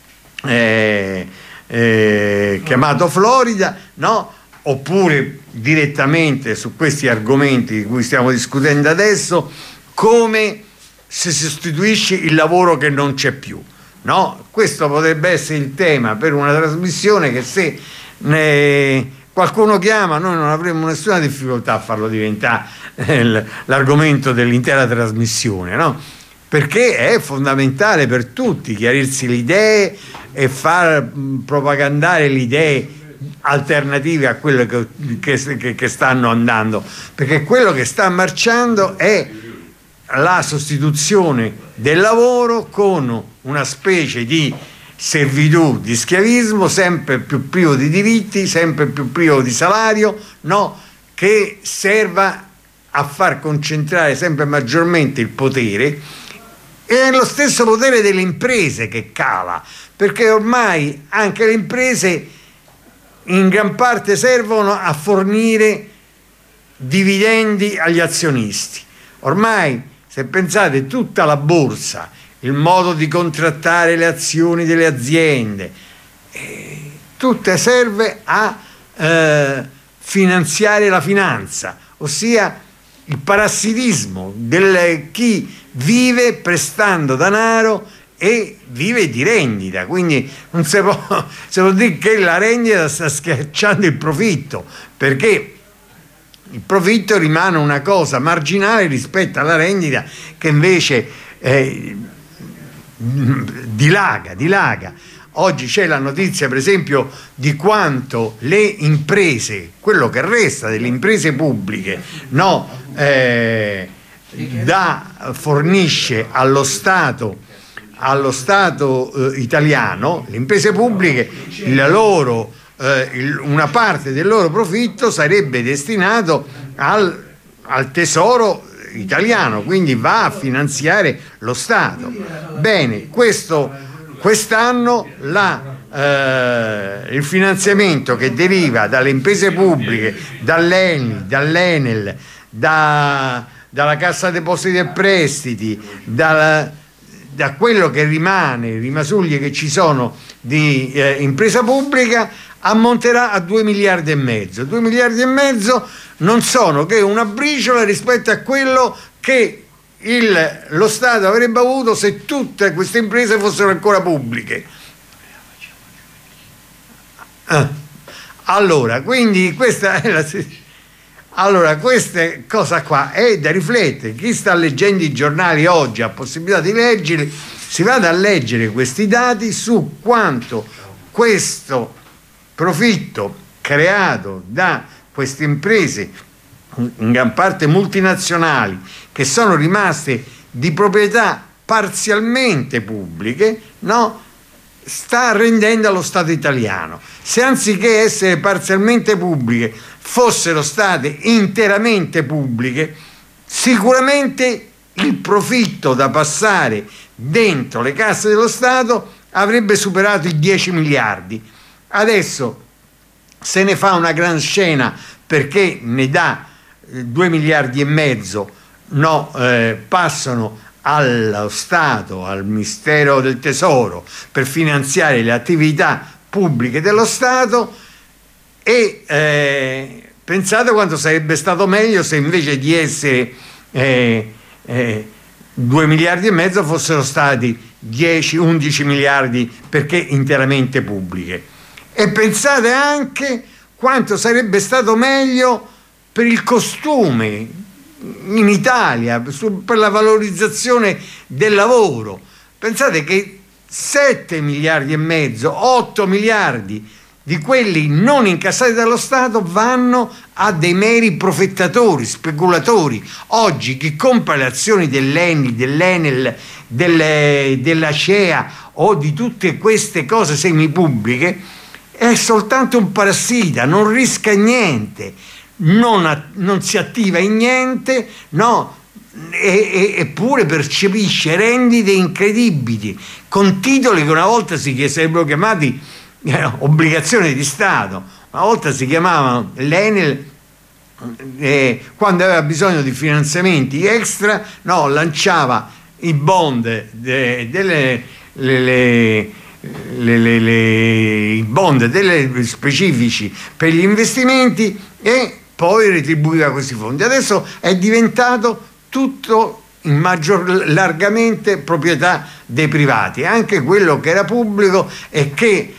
Speaker 2: chiamato Florida, no? Oppure direttamente su questi argomenti di cui stiamo discutendo adesso, come si sostituisce il lavoro che non c'è più, no? Questo potrebbe essere il tema per una trasmissione che, se qualcuno chiama, noi non avremo nessuna difficoltà a farlo diventare l'argomento dell'intera trasmissione, no? Perché è fondamentale per tutti chiarirsi le idee e far propagandare le idee alternative a quelle che stanno andando, perché quello che sta marciando è la sostituzione del lavoro con una specie di servitù, di schiavismo, sempre più privo di diritti, sempre più privo di salario, no? Che serva a far concentrare sempre maggiormente il potere, e è lo stesso potere delle imprese che cala, perché ormai anche le imprese in gran parte servono a fornire dividendi agli azionisti. Ormai, se pensate, tutta la borsa, il modo di contrattare le azioni delle aziende, tutte serve a finanziare la finanza, ossia il parassitismo di chi vive prestando denaro e vive di rendita. Quindi non si può dire che la rendita sta schiacciando il profitto, perché il profitto rimane una cosa marginale rispetto alla rendita, che invece dilaga. Oggi c'è la notizia, per esempio, di quanto le imprese, quello che resta delle imprese pubbliche, no, fornisce allo Stato italiano, le imprese pubbliche, una parte del loro profitto sarebbe destinato al tesoro italiano, quindi va a finanziare lo Stato. Bene, quest'anno il finanziamento che deriva dalle imprese pubbliche, dall'ENI, dall'Enel, dalla Cassa Depositi e Prestiti, da quello che rimane, i rimasugli che ci sono di impresa pubblica, ammonterà a 2 miliardi e mezzo. 2 miliardi e mezzo non sono che una briciola rispetto a quello che lo Stato avrebbe avuto se tutte queste imprese fossero ancora pubbliche. Allora, quindi questa cosa qua è da riflettere. Chi sta leggendo i giornali oggi ha possibilità di leggerli, si vada a leggere questi dati su quanto questo profitto creato da queste imprese, in gran parte multinazionali, che sono rimaste di proprietà parzialmente pubbliche, no? Sta rendendo allo Stato italiano. Se anziché essere parzialmente pubbliche fossero state interamente pubbliche, sicuramente il profitto da passare dentro le casse dello Stato avrebbe superato i 10 miliardi. Adesso se ne fa una gran scena perché ne dà 2 miliardi e mezzo, no, passano allo Stato, al Ministero del Tesoro, per finanziare le attività pubbliche dello Stato, e pensate quanto sarebbe stato meglio se invece di essere 2 miliardi e mezzo fossero stati 10-11 miliardi, perché interamente pubbliche. E pensate anche quanto sarebbe stato meglio per il costume in Italia, per la valorizzazione del lavoro. Pensate che 7 miliardi e mezzo, 8 miliardi di quelli non incassati dallo Stato vanno a dei meri profittatori, speculatori. Oggi chi compra le azioni dell'ENI, dell'Enel, della CEA o di tutte queste cose semipubbliche è soltanto un parassita, non rischia niente. non si attiva in niente, no? Eppure percepisce rendite incredibili con titoli che una volta sarebbero chiamati obbligazioni di Stato, una volta si chiamavano l'Enel, quando aveva bisogno di finanziamenti extra, no, lanciava i bond i bond specifici per gli investimenti e poi retribuiva questi fondi. Adesso è diventato tutto largamente proprietà dei privati, anche quello che era pubblico e che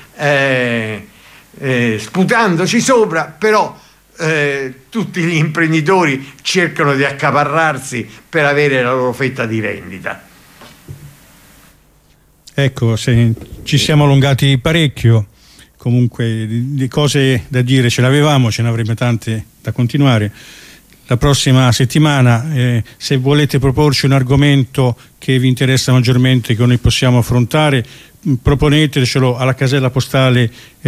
Speaker 2: sputandoci sopra però tutti gli imprenditori cercano di accaparrarsi per avere la loro fetta di rendita.
Speaker 1: Ecco, ci siamo allungati parecchio, comunque di cose da dire ce l'avevamo, ce ne avremo tante da continuare. La prossima settimana, se volete proporci un argomento che vi interessa maggiormente, che noi possiamo affrontare, proponetecelo alla casella postale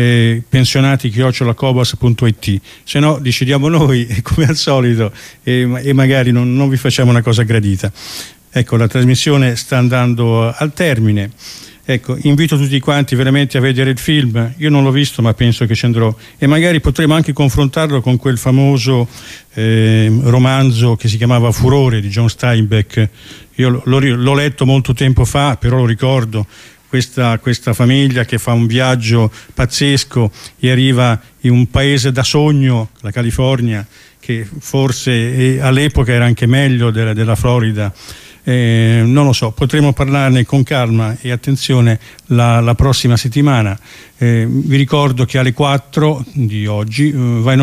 Speaker 1: pensionati@cobas.it, se no decidiamo noi come al solito e magari non vi facciamo una cosa gradita. Ecco, la trasmissione sta andando al termine. Ecco, invito tutti quanti veramente a vedere il film. Io non l'ho visto, ma penso che ci andrò, e magari potremo anche confrontarlo con quel famoso romanzo che si chiamava Furore di John Steinbeck. Io l'ho letto molto tempo fa, però lo ricordo. Questa famiglia che fa un viaggio pazzesco e arriva in un paese da sogno, la California, che forse all'epoca era anche meglio della Florida. Non lo so, potremo parlarne con calma e attenzione la prossima settimana. Vi ricordo che alle 4 di oggi va in